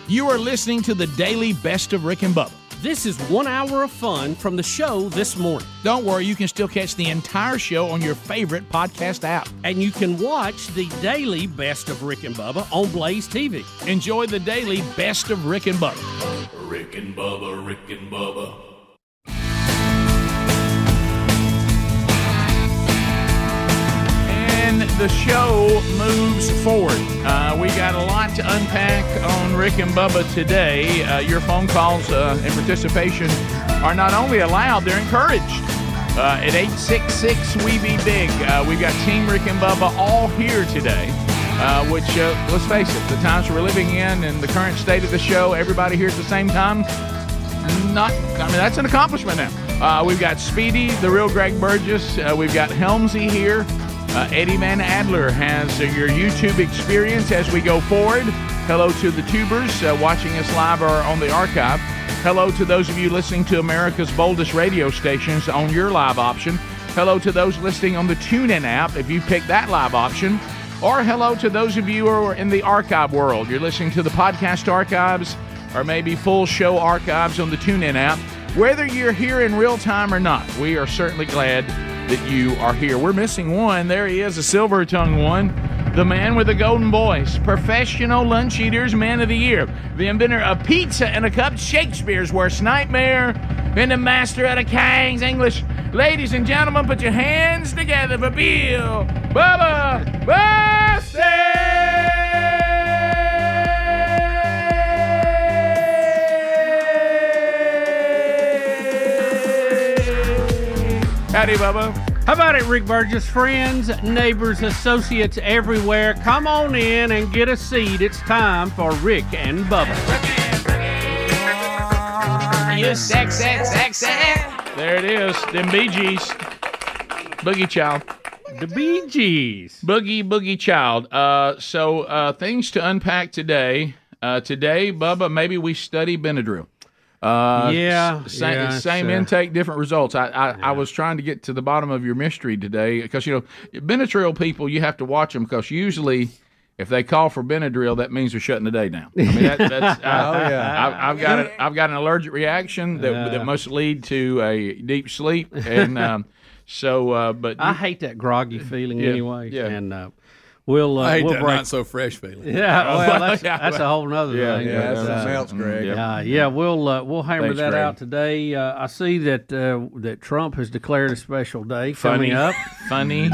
You are listening to the daily Best of Rick and Bubba. This is 1 hour of fun from the show this morning. Don't worry, you can still catch the entire show on your favorite podcast app. And you can watch the daily Best of Rick and Bubba on Blaze TV. Enjoy the daily Best of Rick and Bubba. Rick and Bubba, Rick and Bubba. And the show moves forward. We got a lot to unpack on Rick and Bubba today. Your phone calls and participation are not only allowed, they're encouraged. At 866-WE-BE-BIG, we've got Team Rick and Bubba all here today, which, let's face it, the times we're living in and the current state of the show, everybody here at the same time, that's an accomplishment now. We've got Speedy, the real Greg Burgess. We've got Helmsy here. Eddie Van Adler has your YouTube experience as we go forward. Hello to the tubers watching us live or on the archive. Hello to those of you listening to America's boldest radio stations on your live option. Hello to those listening on the TuneIn app if you pick that live option. Or hello to those of you who are in the archive world. You're listening to the podcast archives or maybe full show archives on the TuneIn app. Whether you're here in real time or not, we are certainly glad that you are here. We're missing one. There he is, a silver-tongued one. The man with the golden voice. Professional lunch eaters, man of the year. The inventor of pizza and a cup, Shakespeare's worst nightmare. And the master of the King's English. Ladies and gentlemen, put your hands together for Bill Bubba Bussey! Howdy, Bubba. How about it, Rick Burgess? Friends, neighbors, associates everywhere, come on in and get a seat. It's time for Rick and Bubba. You sex. There it is, them Bee Gees. Boogie Child. The Bee Gees. Boogie Child. So things to unpack today. Today, Bubba, maybe we study Benadryl. Same intake, different results. I was trying to get to the bottom of your mystery today because, Benadryl people, you have to watch them because usually if they call for Benadryl, that means they're shutting the day down. I mean, that's I've got an allergic reaction that must lead to a deep sleep, and but I hate that groggy feeling anyway. Yeah. And we'll I hate we'll that break. not so fresh feeling. Yeah, well, that's a whole nother thing. Yeah, that's something else, Greg. We'll hammer Thanks, that Greg. out today. I see that Trump has declared a special day coming up. Funny.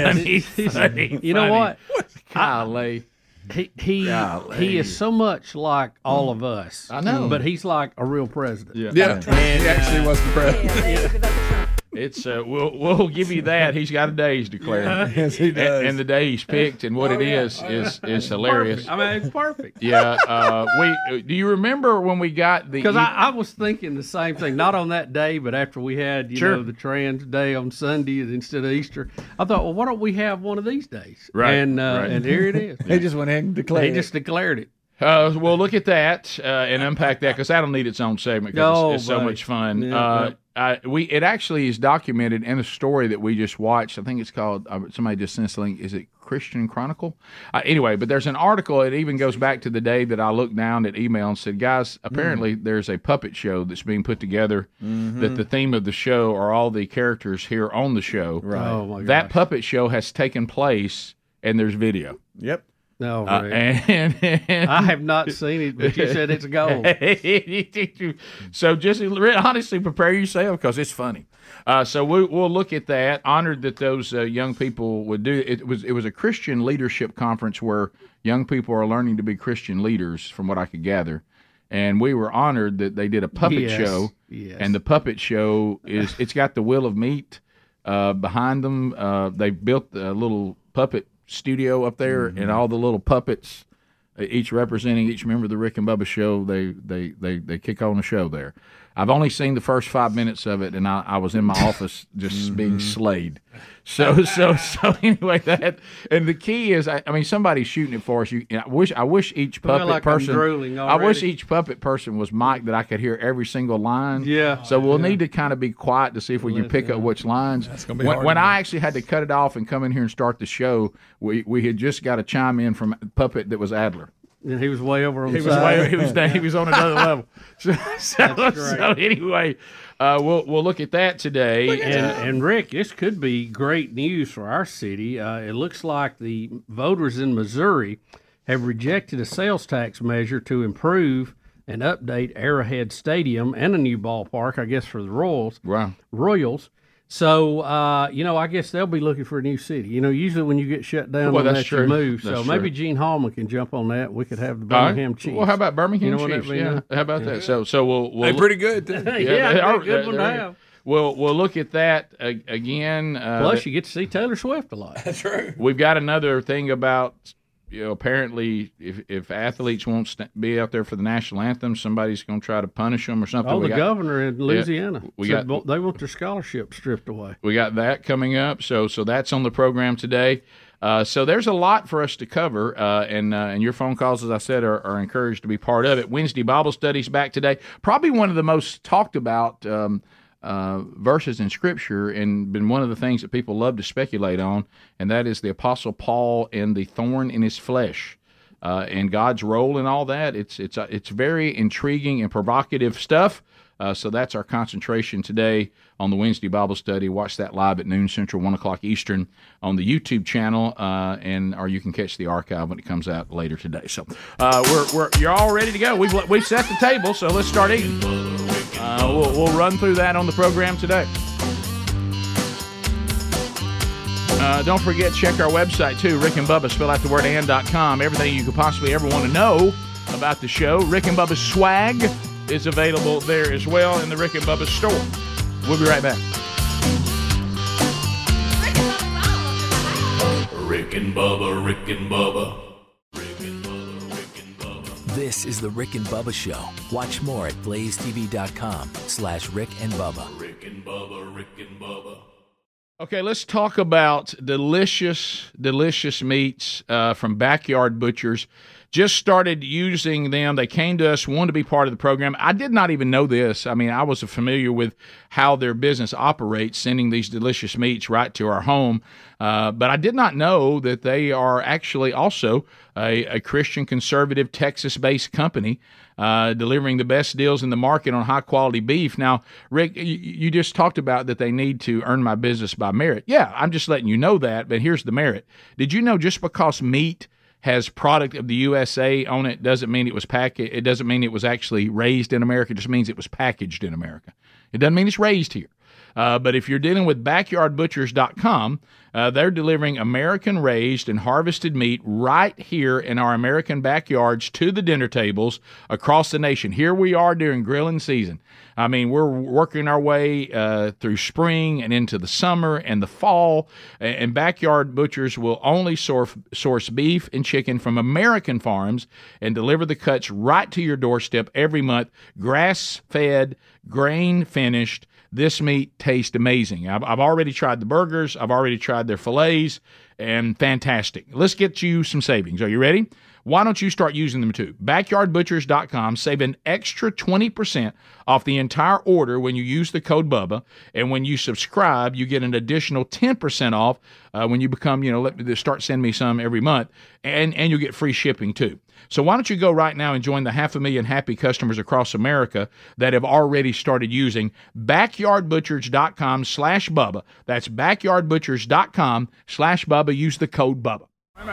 You know what? Golly. He is so much like all of us. I know. But he's like a real president. Yeah, he actually was the president. It's we'll give you that. He's got a day he's declared. Yes, he does. And the day he's picked and what it is hilarious. Perfect. I mean, it's perfect. Yeah. Do you remember when we got the? Because I was thinking the same thing, not on that day, but after we had, Sure. the Trans Day on Sunday instead of Easter, I thought, well, why don't we have one of these days? Right, And right. and here it is. He just went ahead and declared He just declared it. We'll look at that and unpack that because that'll need its own segment because it's so buddy. much fun. Yeah, It actually is documented in a story that we just watched. I think it's called. Somebody just sent us a link. Is it Christian Chronicle? Anyway, but there's an article. It even goes back to the day that I looked down at email and said, guys, apparently there's a puppet show that's being put together. That the theme of the show are all the characters here on the show. Right. Oh, my gosh. That puppet show has taken place, and there's video. Yep. No, Rick. And I have not seen it, but you said it's gold. So just honestly prepare yourself because it's funny. So we'll look at that. Honored that those young people would do it. It was a Christian leadership conference where young people are learning to be Christian leaders, from what I could gather. And we were honored that they did a puppet show. Yes. And the puppet show it's got the Wheel of Meat behind them. They built a little puppet studio up there, and all the little puppets, each representing each member of the Rick and Bubba show. They kick on a show there. I've only seen the first 5 minutes of it, and I was in my office just being slayed. So anyway, that, and the key is, I mean, somebody's shooting it for us. I wish each puppet like person. I'm drooling I wish already. each puppet person was mic'd that I could hear every single line. Yeah. So we'll need to kind of be quiet to see if we can pick up which lines. That's gonna be when hard when to I do. actually had to cut it off and come in here and start the show, we had just got a chime in from a puppet that was Adler. Yeah, he was way over on He the was side. he was on another level. So anyway, we'll look at that today. And Rick, this could be great news for our city. It looks like the voters in Missouri have rejected a sales tax measure to improve and update Arrowhead Stadium and a new ballpark, I guess, for the Royals. So, I guess they'll be looking for a new city. Usually when you get shut down, that's true. you move. That's so maybe true. Gene Hallman can jump on that. We could have the Birmingham Chiefs. Well, how about Birmingham You know what Chiefs? that means? Yeah, how about that? So we'll They're pretty good. Too. Yeah, they are. a good one to have. We'll look at that again. Plus, you get to see Taylor Swift a lot. That's true. We've got another thing about, apparently if athletes won't be out there for the national anthem, somebody's going to try to punish them or something. Oh, the governor in Louisiana said they want their scholarship stripped away. We got that coming up, so that's on the program today. So there's a lot for us to cover, and your phone calls, as I said, are encouraged to be part of it. Wednesday Bible studies back today. Probably one of the most talked about verses in Scripture, and been one of the things that people love to speculate on, and that is the Apostle Paul and the thorn in his flesh, and God's role in all that. It's very intriguing and provocative stuff. So that's our concentration today on the Wednesday Bible study. Watch that live at noon Central, 1 o'clock Eastern on the YouTube channel, or you can catch the archive when it comes out later today. So you're all ready to go. We've set the table, so let's start eating. We'll run through that on the program today. Don't forget, check our website too, Rick and Bubba, spell out the word and.com. Everything you could possibly ever want to know about the show. Rick and Bubba's swag is available there as well in the Rick and Bubba store. We'll be right back. Rick and Bubba, Rick and Bubba. Rick and Bubba, Rick and Bubba. This is the Rick and Bubba Show. Watch more at blazetv.com/Rick and Bubba. Rick and Bubba, Rick and Bubba. Okay, let's talk about delicious meats from Backyard Butchers. Just started using them. They came to us, wanted to be part of the program. I did not even know this. I mean, I was familiar with how their business operates, sending these delicious meats right to our home. But I did not know that they are actually also a Christian conservative Texas-based company delivering the best deals in the market on high-quality beef. Now, Rick, you just talked about that they need to earn my business by merit. Yeah, I'm just letting you know that, but here's the merit. Did you know just because meat has product of the USA on it doesn't mean it was packaged. It doesn't mean it was actually raised in America. It just means it was packaged in America. It doesn't mean it's raised here. But if you're dealing with backyardbutchers.com, they're delivering American-raised and harvested meat right here in our American backyards to the dinner tables across the nation. Here we are during grilling season. I mean, we're working our way through spring and into the summer and the fall, and Backyard Butchers will only source beef and chicken from American farms and deliver the cuts right to your doorstep every month, grass-fed, grain-finished. This meat tastes amazing. I've already tried the burgers. I've already tried their fillets, and fantastic. Let's get you some savings. Are you ready? Why don't you start using them too? Backyardbutchers.com. Save an extra 20% off the entire order when you use the code BUBBA. And when you subscribe, you get an additional 10% off when you become, start sending me some every month. And you'll get free shipping too. So why don't you go right now and join the 500,000 happy customers across America that have already started using backyardbutchers.com/Bubba. That's backyardbutchers.com/Bubba. Use the code BUBBA.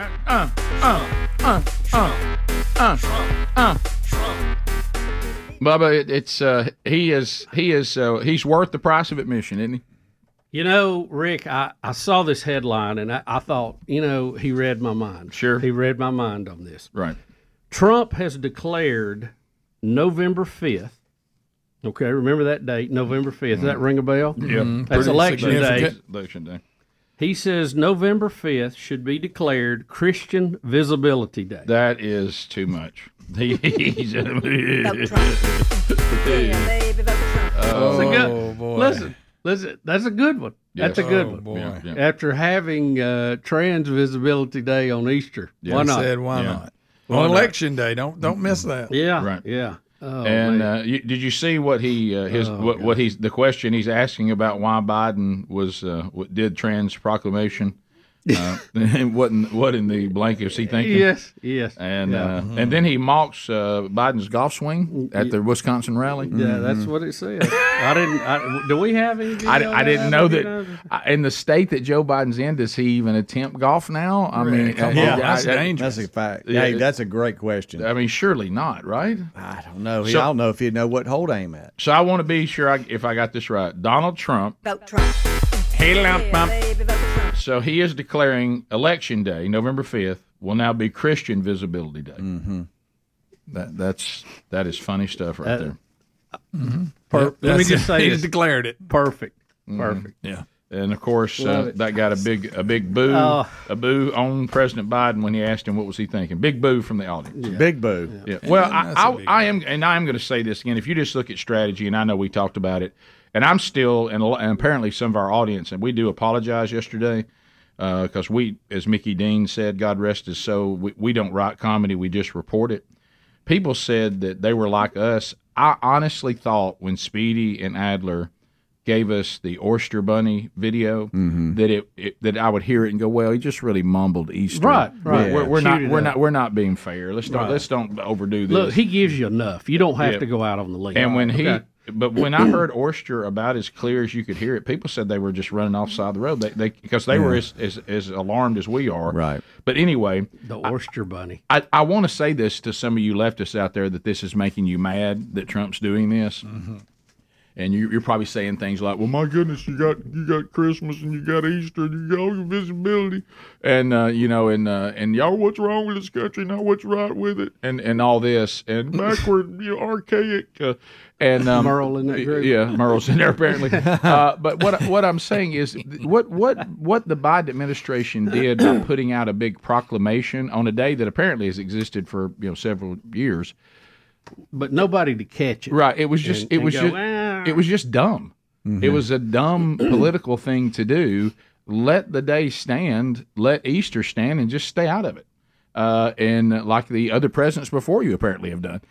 Bubba, he's worth the price of admission, isn't he? Rick, I saw this headline and I thought, he read my mind. Sure. He read my mind on this. Right. Trump has declared November 5th. Okay, remember that date, November 5th. Does that ring a bell? Yeah. That's election day. Election day. He says November 5th should be declared Christian Visibility Day. That is too much. That's a good one. Yes. That's a good one. Boy. Yeah. After having Trans Visibility Day on Easter, why not? Said, why not? Well, election day, don't miss that. Yeah, Right. Yeah. Oh, and did you see what the question he's asking about why Biden did trans proclamation? And what in the blank is he thinking? Yes. And and then he mocks Biden's golf swing at the Wisconsin rally. Yeah, that's what it says. Do we have any? I didn't know that in the state that Joe Biden's in, does he even attempt golf now? I mean, that's dangerous. That's a fact. Yeah, Hey, that's a great question. I mean, surely not, right? I don't know. So- I don't know if he'd know what hole to aim at. So I want to be sure if I got this right. Donald Trump. Vote Trump. Baby, vote Trump. So he is declaring Election Day, November 5th, will now be Christian Visibility Day. Mm-hmm. That is funny stuff right there. Let me just say he this. declared it. Perfect. Yeah. And of course, Love it. that got a big boo, a boo on President Biden when he asked him what was he thinking. Big boo from the audience. Big boo. Yeah. Well, that's a big I am going to say this again. If you just look at strategy, and I know we talked about it, and I'm still, and apparently some of our audience, and we do apologize yesterday because we, as Mickey Dean said, God rest his soul, we don't write comedy, we just report it. People said that they were like us. I honestly thought when Speedy and Adler gave us the Oyster Bunny video that I would hear it and go, well, he just really mumbled Easter. Right. We're not being fair. Let's don't overdo this. Look, he gives you enough. You don't have to go out on the limb. And when but when I heard Oyster about as clear as you could hear it, people said they were just running off the side of the road. Because they were as alarmed as we are. Right. But anyway, the Oyster Bunny. I want to say this to some of you leftists out there that this is making you mad that Trump's doing this. Mm-hmm. And you're probably saying things like, "Well, my goodness, you got Christmas and you got Easter and you got all your visibility, and and y'all, what's wrong with this country? Now, what's right with it? And all this and backward, archaic." And Merle in that group. Yeah, Merle's in there apparently. But what I'm saying is, what the Biden administration did by putting out a big proclamation on a day that apparently has existed for several years. But nobody to catch it. Right. It was just it was just dumb. Mm-hmm. It was a dumb political thing to do. Let the day stand, let Easter stand, and just stay out of it. And like the other presidents before you apparently have done.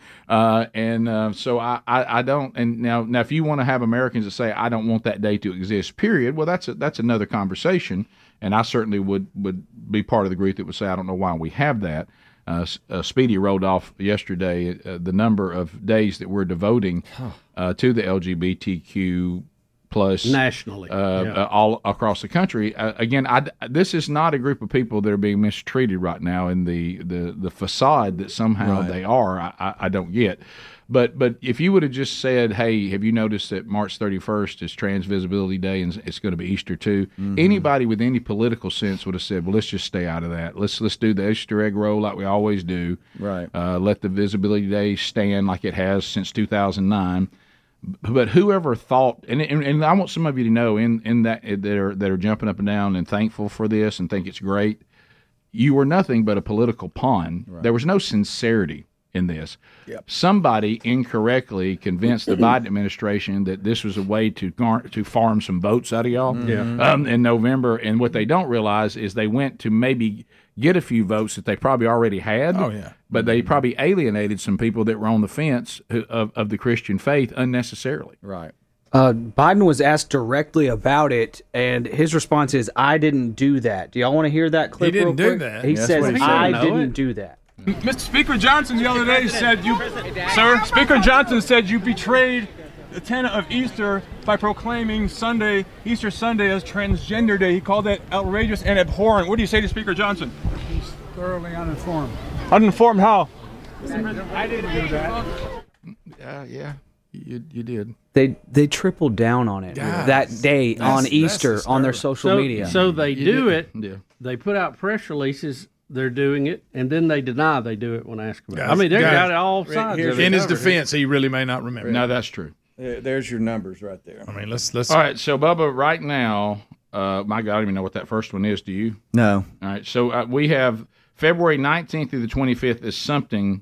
So I don't. And now if you want to have Americans that say I don't want that day to exist, period. Well, that's another conversation. And I certainly would be part of the group that would say I don't know why we have that. Speedy rolled off yesterday the number of days that we're devoting to the LGBTQ plus nationally, all across the country. Again, this is not a group of people that are being mistreated right now in the facade that somehow they are. I don't get. But if you would have just said, hey, have you noticed that March 31st is Trans Visibility Day and it's going to be Easter too? Mm-hmm. Anybody with any political sense would have said, well, let's just stay out of that. Let's do the Easter egg roll like we always do. Right. Let the Visibility Day stand like it has since 2009. But whoever thought, and I want some of you to know in that are jumping up and down and thankful for this and think it's great, you were nothing but a political pawn. Right. There was no sincerity in this. Yep. Somebody incorrectly convinced the Biden administration that this was a way to farm some votes out of y'all in November. And what they don't realize is they went to maybe get a few votes that they probably already had. Oh, yeah. But they probably alienated some people that were on the fence of the Christian faith unnecessarily. Right. Biden was asked directly about it, and his response is, I didn't do that. Do y'all want to hear that clip? He didn't real quick? do that. He says, what he said. I didn't do that. Mr. Speaker Johnson the other day said Sir, Speaker Johnson said you betrayed the tenet of Easter by proclaiming Easter Sunday as Transgender Day. He called that outrageous and abhorrent. What do you say to Speaker Johnson? He's thoroughly uninformed. Uninformed how? I didn't do that. Yeah, you did. They tripled down on it that day on Easter on their social media. So they do it. Yeah. They put out press releases. They're doing it, and then they deny they do it when asked about it. Guys, I mean, they've got it all sides. of it In his covered. defense, he really may not remember. No, that's true. There's your numbers right there. I mean, let's. All right, so Bubba, right now, my God, I don't even know what that first one is. Do you? No. All right, so we have February 19th through the 25th is something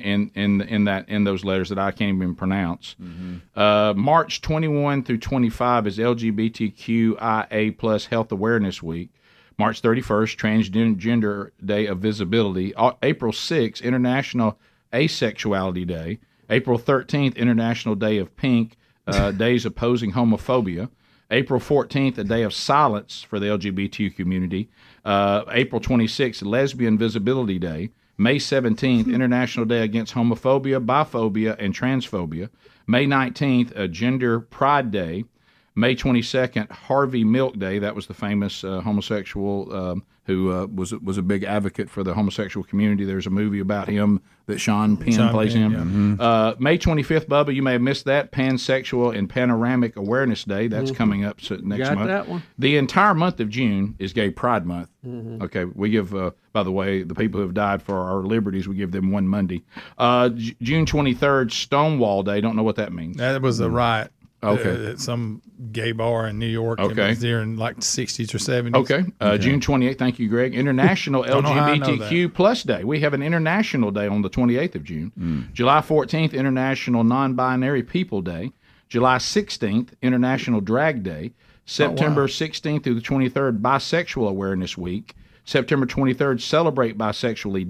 in those letters that I can't even pronounce. Mm-hmm. March 21 through 25 is LGBTQIA plus Health Awareness Week. March 31st, Transgender Day of Visibility. April 6th, International Asexuality Day. April 13th, International Day of Pink, Days Opposing Homophobia. April 14th, a day of silence for the LGBT community. April 26th, Lesbian Visibility Day. May 17th, International Day Against Homophobia, Biphobia, and Transphobia. May 19th, a Gender Pride Day. May 22nd, Harvey Milk Day. That was the famous homosexual who was a big advocate for the homosexual community. There's a movie about him that Sean Penn plays him. Yeah. May 25th, Bubba, you may have missed that, Pansexual and Panoramic Awareness Day. That's coming up next month. That one? The entire month of June is Gay Pride Month. Okay, we give, by the way, the people who have died for our liberties, we give them one Monday. June 23rd, Stonewall Day. Don't know what that means. That was a riot. Okay. At some gay bar in New York. Okay. It was during like the 60s or 70s. Okay. June 28th, thank you, Greg. International LGBTQ plus Day. We have an international day on the 28th of June. July 14th, International Non-Binary People Day. July 16th, International Drag Day. September 16th through the 23rd, Bisexual Awareness Week. September 23rd, Celebrate Bisexuality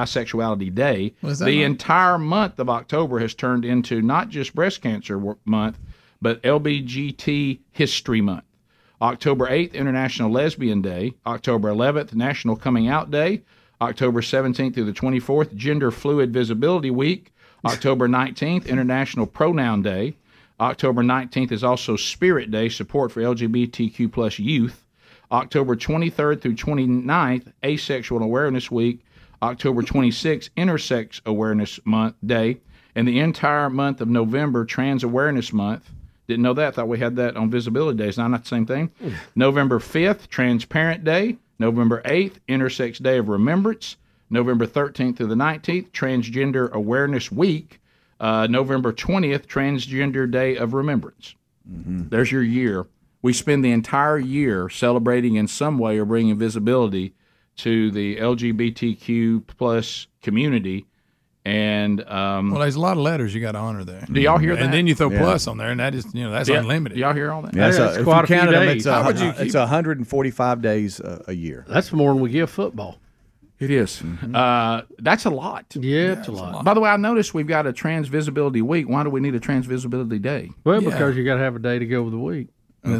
Day. The entire month of October has turned into not just Breast Cancer Month, but LBGT History Month. October 8th, International Lesbian Day. October 11th, National Coming Out Day. October 17th through the 24th, Gender Fluid Visibility Week. October 19th, International Pronoun Day. October 19th is also Spirit Day, support for LGBTQ plus youth. October 23rd through 29th, Asexual Awareness Week. October 26th, Intersex Awareness Day. And the entire month of November, Trans Awareness Month. Didn't know that. Thought we had that on Visibility Days. Not the same thing. November 5th, Transparent Day. November 8th, Intersex Day of Remembrance. November 13th through the 19th, Transgender Awareness Week. November 20th, Transgender Day of Remembrance. There's your year. We spend the entire year celebrating in some way or bringing visibility to the LGBTQ plus community. And well, there's a lot of letters you got to honor there. Do y'all hear that? And then you throw plus on there, and that is, that's unlimited. Y'all hear all that? Yeah, that's quite a few days. It's 145 days a year. That's more than we give football. It is. That's a lot. Yeah, it's a lot. By the way, I noticed we've got a Trans Visibility Week. Why do we need a Trans Visibility Day? Well, because you got to have a day to go with the week.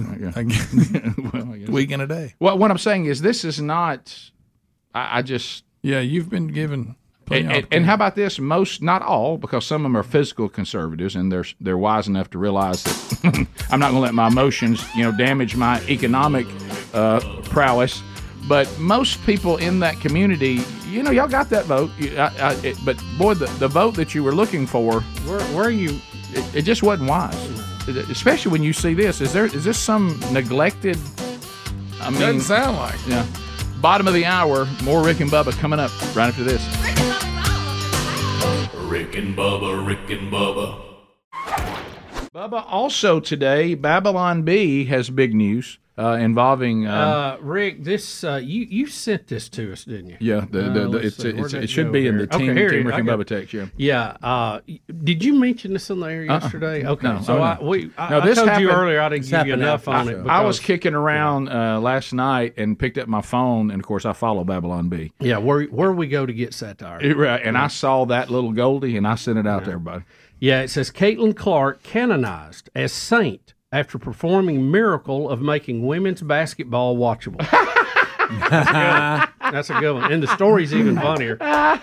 Week and a day. Well, what I'm saying is this is not. I just. Yeah, you've been given. And how about this? Most, not all, because some of them are physical conservatives, and they're wise enough to realize that I'm not going to let my emotions, damage my economic prowess. But most people in that community, y'all got that vote. But boy, the vote that you were looking for, where are you? It just wasn't wise, especially when you see this. Is this some neglected? I mean, doesn't sound like. Yeah. Bottom of the hour, more Rick and Bubba coming up right after this. Rick and Bubba, Rick and Bubba. Bubba, also today, Babylon Bee has big news involving. Rick, this you sent this to us, didn't you? Yeah, it should be in the Team Rick and Bubba text. Yeah. Did you mention this on the air yesterday? Okay, no, so I told you earlier I didn't give you enough on it. I was kicking around last night and picked up my phone, and of course I follow Babylon Bee. Yeah, where we go to get satire. Right, and I saw that little Goldie, and I sent it out to everybody. Yeah, it says Caitlin Clark canonized as saint after performing miracle of making women's basketball watchable. That's a good one. And the story's even funnier.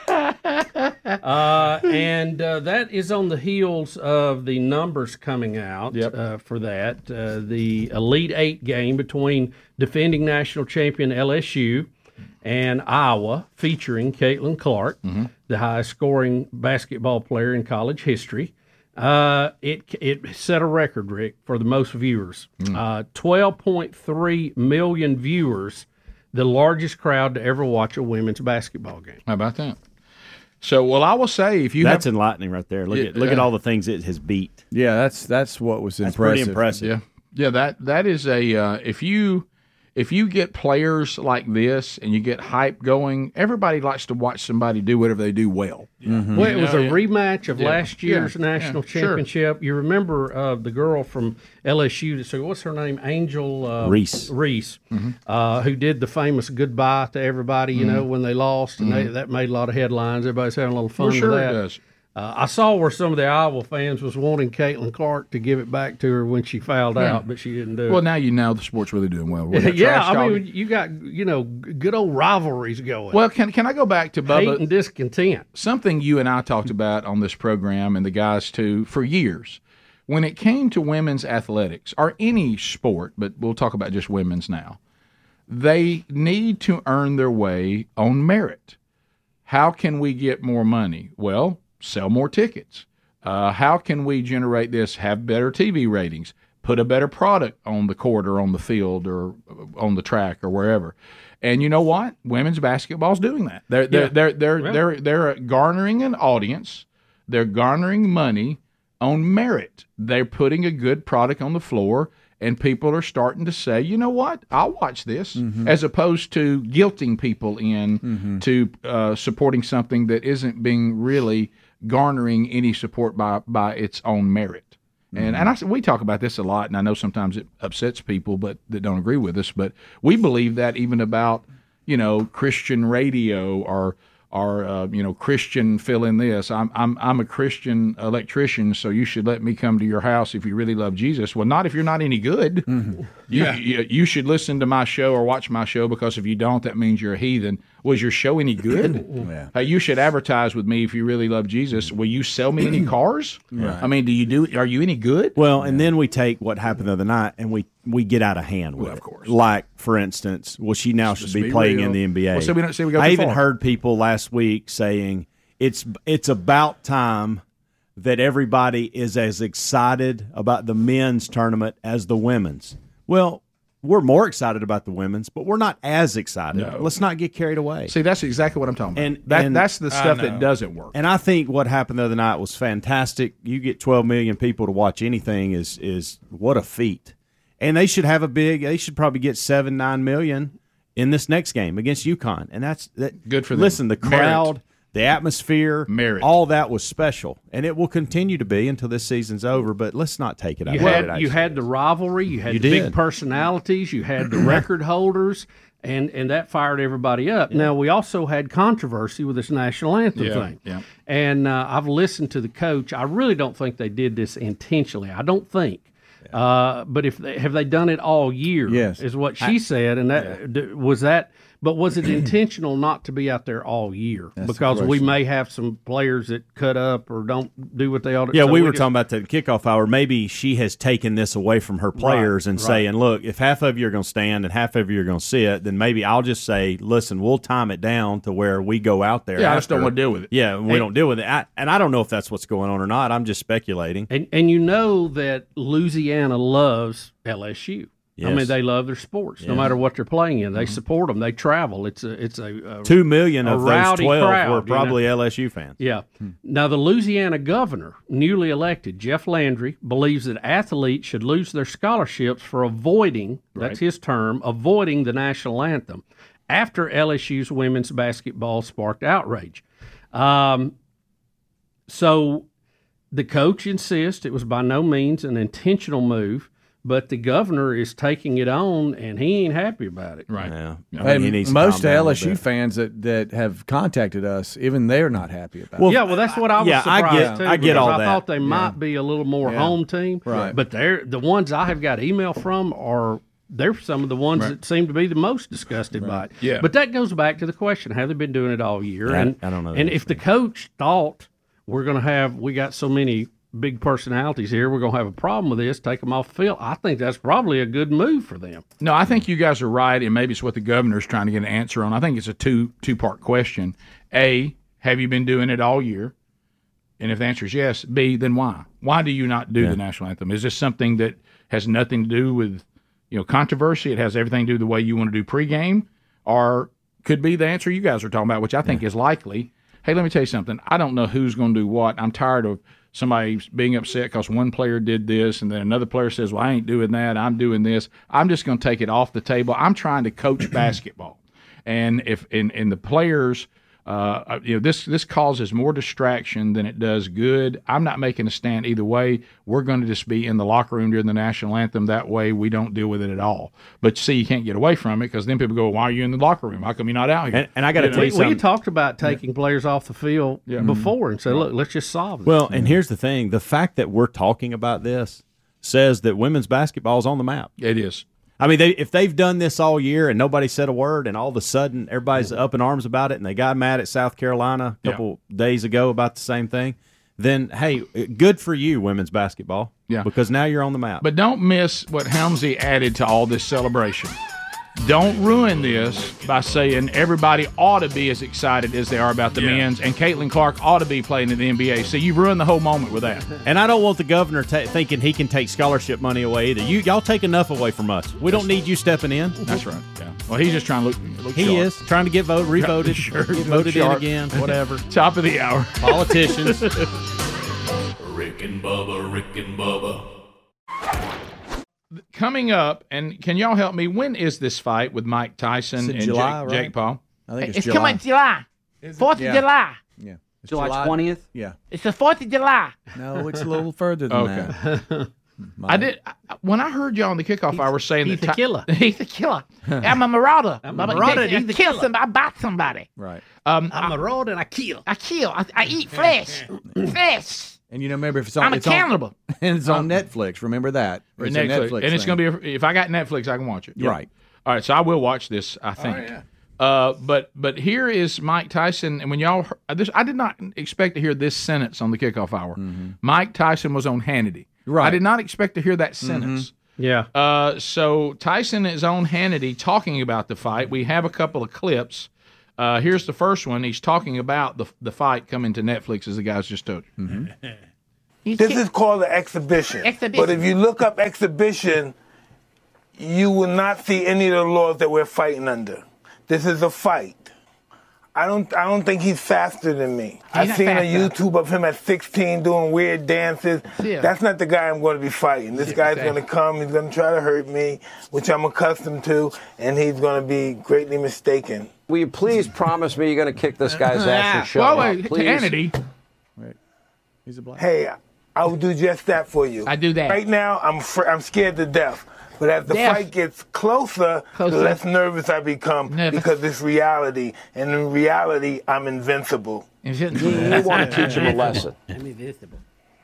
And that is on the heels of the numbers coming out for that. The Elite Eight game between defending national champion LSU and Iowa, featuring Caitlin Clark, the highest scoring basketball player in college history. It set a record, Rick, for the most viewers. 12.3 million viewers, the largest crowd to ever watch a women's basketball game. How about that? So, well, I will say, if you that's enlightening right there. Look at all the things it has beat. Yeah, that's what was impressive. Pretty impressive. Yeah. That is a if you get players like this and you get hype going, everybody likes to watch somebody do whatever they do well. Mm-hmm. Well, it was a rematch of last year's national championship. Sure. You remember the girl from LSU, so what's her name? Angel Reese. Who did the famous goodbye to everybody, when they lost, and that made a lot of headlines. Everybody's having a little fun with that. It does. I saw where some of the Iowa fans was wanting Caitlin Clark to give it back to her when she fouled out, but she didn't do it. Well, now you know the sport's really doing well. Yeah, I mean, you got, good old rivalries going. Well, can I go back to Bubba? Hate and discontent. Something you and I talked about on this program, and the guys too, for years. When it came to women's athletics, or any sport, but we'll talk about just women's now, they need to earn their way on merit. How can we get more money? Well, sell more tickets. How can we generate this? Have better TV ratings. Put a better product on the court or on the field or on the track or wherever. And you know what? Women's basketball's doing that. They're garnering an audience. They're garnering money on merit. They're putting a good product on the floor, and people are starting to say, you know what? I'll watch this, as opposed to guilting people in to supporting something that isn't being really garnering any support by its own merit. And we talk about this a lot, and I know sometimes it upsets people that don't agree with us, but we believe that even about, Christian radio or Christian fill in this. I'm a Christian electrician, so you should let me come to your house if you really love Jesus. Well, not if you're not any good. You should listen to my show or watch my show, because if you don't, that means you're a heathen. Was your show any good? You should advertise with me if you really love Jesus. Will you sell me any cars? I mean, are you any good? Well, and then we take what happened the other night and we get out of hand with it. Of course. Like, for instance, she now should be playing in the NBA. Well, so we don't say we go too I even far. heard people last week saying it's about time that everybody is as excited about the men's tournament as the women's. Well, we're more excited about the women's, but we're not as excited. No. Let's not get carried away. See, that's exactly what I'm talking about. And that's the stuff that doesn't work. And I think what happened the other night was fantastic. You get 12 million people to watch anything is what a feat. And they should have they should probably get 7-9 million in this next game against UConn. And that's good for them. Listen, the crowd, the atmosphere, merit, all that was special. And it will continue to be until this season's over, but let's not take it out. You had the rivalry, you had the big personalities, you had the record holders, and that fired everybody up. Now, we also had controversy with this national anthem thing. Yeah. And I've listened to the coach. I really don't think they did this intentionally. I don't think. But have they done it all year? Yes, is what she said, and that was that. But was it intentional not to be out there all year? That's because we may have some players that cut up or don't do what they ought to. Yeah, so we were talking about the kickoff hour. Maybe she has taken this away from her players and saying, look, if half of you are going to stand and half of you are going to sit, then maybe I'll just say, listen, we'll time it down to where we go out there. Yeah, I just don't want to deal with it. Yeah, we don't deal with it. And I don't know if that's what's going on or not. I'm just speculating. And you know that Louisiana loves LSU. Yes. I mean, they love their sports, no matter what they're playing in. They support them. They travel. It's a 2 million of those 12 crowd, were probably LSU fans. Yeah. Now, the Louisiana governor, newly elected, Jeff Landry, believes that athletes should lose their scholarships for avoiding, that's his term, avoiding the national anthem after LSU's women's basketball sparked outrage. So the coach insists it was by no means an intentional move, but the governor is taking it on, and he ain't happy about it. Right. Yeah. And most LSU fans that have contacted us, even they're not happy about it. Well, that's what I was surprised too. I get all I that. thought they might be a little more home team. Right. But the ones I have got email from they're some of the ones that seem to be the most disgusted by it. Yeah. But that goes back to the question: have they been doing it all year? I don't know. And if the coach thought we got so many big personalities here, we're going to have a problem with this, take them off the field, I think that's probably a good move for them. No, I think you guys are right, and maybe it's what the governor's trying to get an answer on. I think it's a two-part question. A, have you been doing it all year? And if the answer is yes, B, then why? Why do you not do the national anthem? Is this something that has nothing to do with controversy? It has everything to do with the way you want to do pregame? Or could be the answer you guys are talking about, which I think is likely. Hey, let me tell you something. I don't know who's going to do what. I'm tired of somebody being upset because one player did this, and then another player says, well, I ain't doing that, I'm doing this. I'm just going to take it off the table. I'm trying to coach basketball. And if the players This causes more distraction than it does good. I'm not making a stand either way. We're going to just be in the locker room during the national anthem. That way we don't deal with it at all. But see, you can't get away from it because then people go, why are you in the locker room? How come you're not out here? And I got to tell you something. We talked about taking players off the field before and said, look, let's just solve this. Well, and here's the thing. The fact that we're talking about this says that women's basketball is on the map. It is. I mean, if they've done this all year and nobody said a word, and all of a sudden everybody's up in arms about it, and they got mad at South Carolina a couple days ago about the same thing, then, hey, good for you, women's basketball. Yeah. Because now you're on the map. But don't miss what Helmsy added to all this celebration. Don't ruin this by saying everybody ought to be as excited as they are about the men's, and Caitlin Clark ought to be playing in the NBA. So you ruined the whole moment with that. And I don't want the governor thinking he can take scholarship money away either. Y'all take enough away from us. We don't need you stepping in. That's right. Yeah. Well, he's just trying to look He sharp. is trying to get revoted, get voted in again, whatever. Top of the hour. Politicians. Rick and Bubba, Rick and Bubba. Coming up, and can y'all help me? When is this fight with Mike Tyson and July, Jake Paul? I think It's coming July. 4th of July. Yeah. It's July 20th? Yeah. It's the 4th of July. No, it's a little further than that. When I heard y'all on the kickoff hour saying he's that a killer. He's a killer. I'm a marauder. I'm a marauder. I He's a kill killer. somebody. I bite somebody. Right. I'm a road and I kill. I kill. I eat flesh. Flesh. And remember, if it's on, I'm a cannibal. And it's on Netflix. Remember that. It's a Netflix. And it's thing. going to be, if I got Netflix, I can watch it. Right. All right, so I will watch this, I think. But here is Mike Tyson, and when y'all I did not expect to hear this sentence on the kickoff hour. Mike Tyson was on Hannity. Right. I did not expect to hear that sentence. Yeah. So Tyson is on Hannity talking about the fight. We have a couple of clips. Here's the first one. He's talking about the fight coming to Netflix, as the guys just told you. This is called an exhibition. But if you look up exhibition, you will not see any of the laws that we're fighting under. This is a fight. I don't think he's faster than me. I've seen a YouTube of him at 16 doing weird dances. Yeah. That's not the guy I'm going to be fighting. This guy's going to come, he's going to try to hurt me, which I'm accustomed to, and he's going to be greatly mistaken. Will you please promise me you're going to kick this guy's ass and show Well, up, to please? Hannity. Right. He's a black. Hey, I will do just that for you. I do that. Right now, I'm scared to death. But as the fight gets closer, the less nervous I become because it's reality. And in reality, I'm invincible. You want to teach him a lesson. I'm invincible.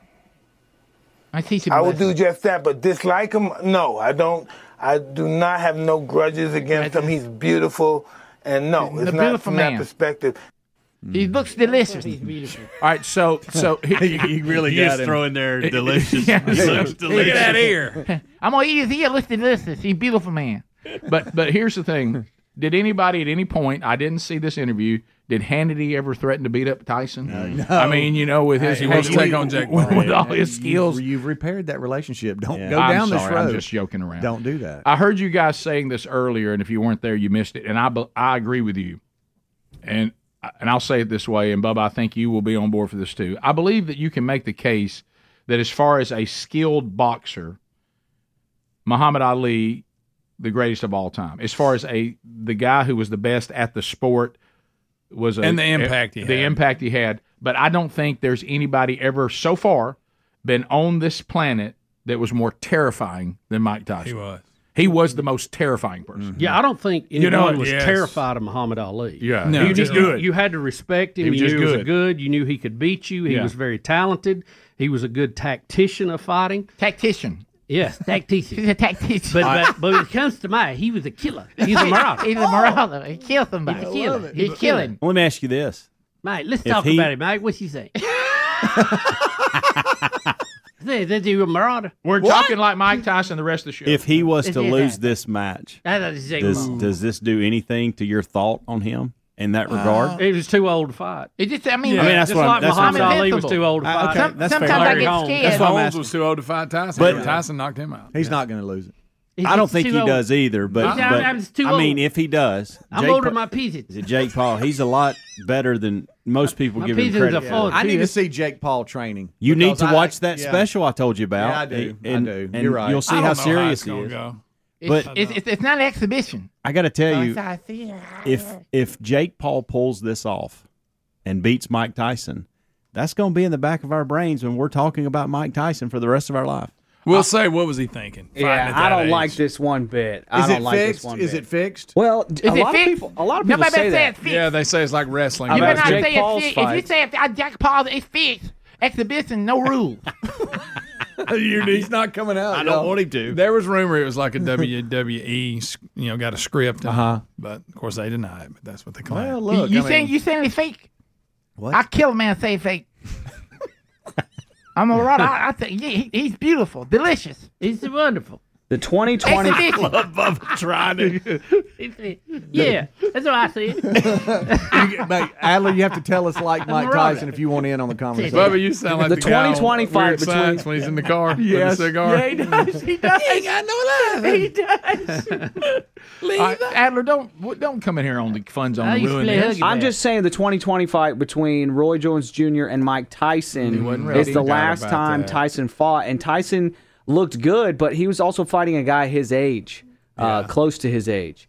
I teach him a I will lesson. do just that, but dislike him? No, I don't. I do not have no grudges against him. He's beautiful. And no, He's it's a not beautiful from man. that perspective. He looks delicious. All right, so he really got him. there delicious. Yeah. Look at that ear. I'm gonna eat his ear. Looks delicious. He's a beautiful man. But here's the thing. Did anybody at any point, I didn't see this interview, did Hannity ever threaten to beat up Tyson? No. I mean, with his He wants to take on Jake Paul. with all his skills. You've repaired that relationship. Don't go I'm down this sorry, road. I'm just joking around. Don't do that. I heard you guys saying this earlier, and if you weren't there, you missed it. And I agree with you. And I'll say it this way, and Bubba, I think you will be on board for this too. I believe that you can make the case that as far as a skilled boxer, Muhammad Ali, the greatest of all time. As far as the guy who was the best at the sport was and the impact he had. But I don't think there's anybody ever so far been on this planet that was more terrifying than Mike Tyson. He was the most terrifying person. Yeah, I don't think anyone was terrified of Muhammad Ali. Yeah, no, he was good. You had to respect him. He was you just knew he was good. good. You knew he could beat you. He was very talented. He was a good tactician of fighting. Tactician. Yeah, Tactician. He's a tactician. But when it comes to Mike, he was a killer. He's a marauder. He's a marauder. He killed somebody. He's killing. Let me ask you this. Mate, let's If talk he- about it, Mike. What you say? Is he a marauder? We're talking like Mike Tyson the rest of the show. If he was to Yeah. lose this match, does this do anything to your thought on him in that regard? He was too old to fight. It just, I mean, that's just what like that's what I'm Muhammad Ali was invincible. too old to fight. Okay, that's fair. Sometimes I Larry get Holmes. scared. That's why I'm Holmes asking. was too old to fight Tyson. But- Tyson knocked him out. He's not going to lose it. He's I don't just think too he old. does either. But, I'm just too I mean, old. if he does, I'm Jake older Pa- than my peasants. Is it Jake Paul? He's a lot better than most people My give him peasants credit are full for. of I need to peas. see Jake Paul training. You need because to watch that yeah. special I told you about. Yeah, I do. And, I do. and You're right. you'll see I how don't know serious it's he gonna is. go. But It's not an exhibition. I got to tell So you, it's- I see. if Jake Paul pulls this off, and beats Mike Tyson, that's going to be in the back of our brains when we're talking about Mike Tyson for the rest of our life. We'll say, what was he thinking? Yeah, I don't like this one bit. I don't like this one bit. Is it fixed? Well, a lot of people Nobody say that. it's fixed. Yeah, they say it's like wrestling. You better not Jake say Paul's it's fixed. If you say Jack Paul, it's fixed. Exhibition, no rules. He's not coming out. I don't want him to. There was rumor it was like a WWE, got a script. But of course they deny it. But that's what they claim. Well, look, you saying it's fake? What? I kill a man say fake. I'm a right. I think he's beautiful, delicious. He's wonderful. The 2020 Bubba trying to. Yeah, that's what I said. Adler, you have to tell us like Mike Tyson if you want in on the conversation. Bubba, you sound like The the guy 2020 on fight Weird between- Science when he's in the car with a cigar. Yeah, he does. He does. He ain't got no love. He does. Adler, don't come in here on the fun zone and ruin this. I'm just saying the 2020 fight between Roy Jones Jr. and Mike Tyson is the last time Tyson fought, and Tyson looked good, but he was also fighting a guy his age, close to his age.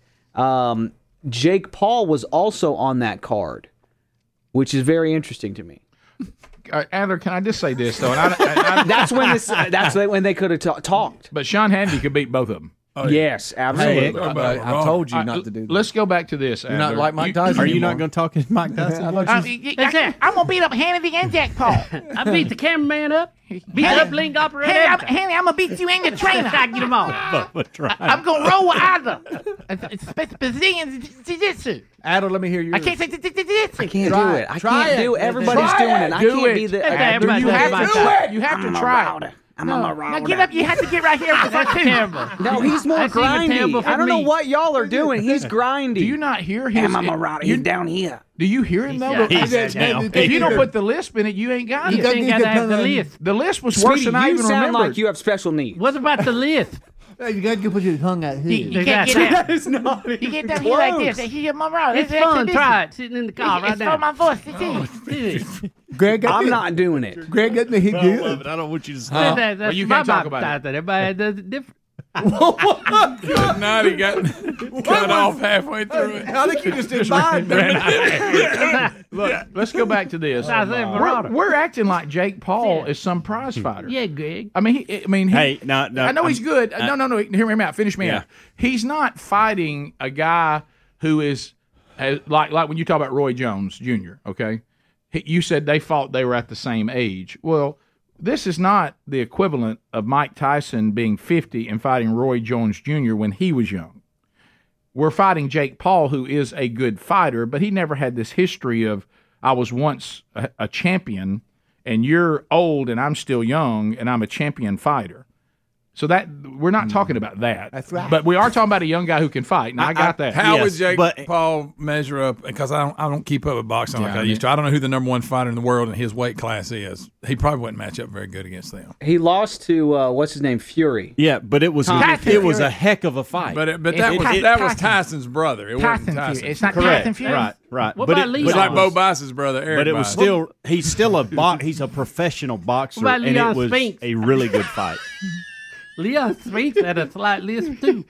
Jake Paul was also on that card, which is very interesting to me. Adler, can I just say this though? And that's when they could have talked. But Sean Hannity could beat both of them. Oh, yes, absolutely. I told you not to do that. Let's go back to this. You're not like Mike Tyson. Are you not going to talk to Mike Tyson? I'm going to beat up Hannity and Jack Paul. I beat the cameraman up, beat up Link Operator. Hannity, I'm going to beat you and the trainer. I get them all. I'm going to roll with Adler. It's Brazilian jiu-jitsu. Adler, let me hear yours. I can't say jiu-jitsu. I can't do it. I can't do it. Everybody's doing it. I can't be the. You have to try it. Now get up. You have to get right here with the camera. No, he's more grindy. I don't know what y'all are doing. He's grindy. Do you not hear him? I'm a marauder. He's down here. Do you hear him though? If you don't put the lisp in it, you ain't got it. You ain't got to have the lisp. The lisp was worse than I even remember. You sound like you have special needs. What about the lisp? You got to put your tongue out here. You can't get out. That is not. You get down here like this. He's a marauder. It's fun. Try it. Sitting in the car right now. It's for my voice. Greg, I'm not doing it. Greg, got the hit good. I don't want you to stop. Well, you can't talk about it. Everybody does it different. Good night. He got cut off halfway through it. I think you just imbibed. Look, let's go back to this. We're acting like Jake Paul is some prize fighter. Yeah, Greg. I mean, hey, no. I know he's good. No. Hear me out. Finish me out. He's not fighting a guy who is like when you talk about Roy Jones Jr. Okay, you said they were at the same age. Well, this is not the equivalent of Mike Tyson being 50 and fighting Roy Jones Jr. when he was young. We're fighting Jake Paul, who is a good fighter, but he never had this history of, I was once a champion, and you're old and I'm still young, and I'm a champion fighter. So that we're not talking about that. That's right. But we are talking about a young guy who can fight, and I got that. How would Jake Paul measure up? Because I don't keep up with boxing like I used to. I don't know who the number one fighter in the world in his weight class is. He probably wouldn't match up very good against them. He lost to what's his name, Fury. Yeah, but it was a heck of a fight. But that was Tyson's brother. It wasn't Tyson. It's not Correct. Tyson Fury. Right. What about It was like Bo Bice's brother, Eric. But it was Bice. he's a professional boxer, What about and Leon it was Spinks? a really good fight. Leon Spinks had a slight lisp too.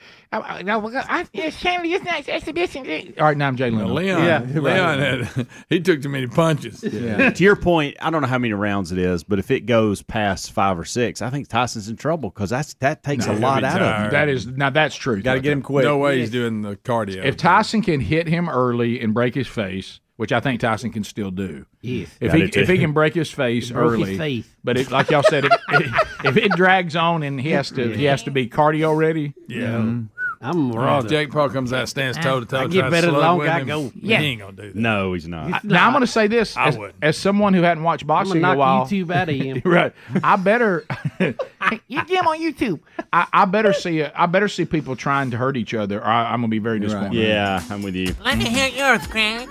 Shanley, it's not exhibition. All right, now I'm Jay Leno. Leon he took too many punches. To your point, I don't know how many rounds it is, but if it goes past 5 or 6, I think Tyson's in trouble because that takes a lot out of him. That's true. Got to get him quick. No way he's doing the cardio. If Tyson can hit him early and break his face, which I think Tyson can still do. Yes. If he can break his face early, but like y'all said, if it drags on and he has to be cardio ready. Yeah. I'm raw. If Jake Paul comes out, stands toe to toe, I get better the longer I go. He ain't gonna do that. No, he's not. Now I'm going to say this as someone who hadn't watched boxing in a while. YouTube out of him. Right. I better. You get him on YouTube. I better see people trying to hurt each other, or I'm going to be very disappointed. Yeah, I'm with you. Let me hear yours, Craig.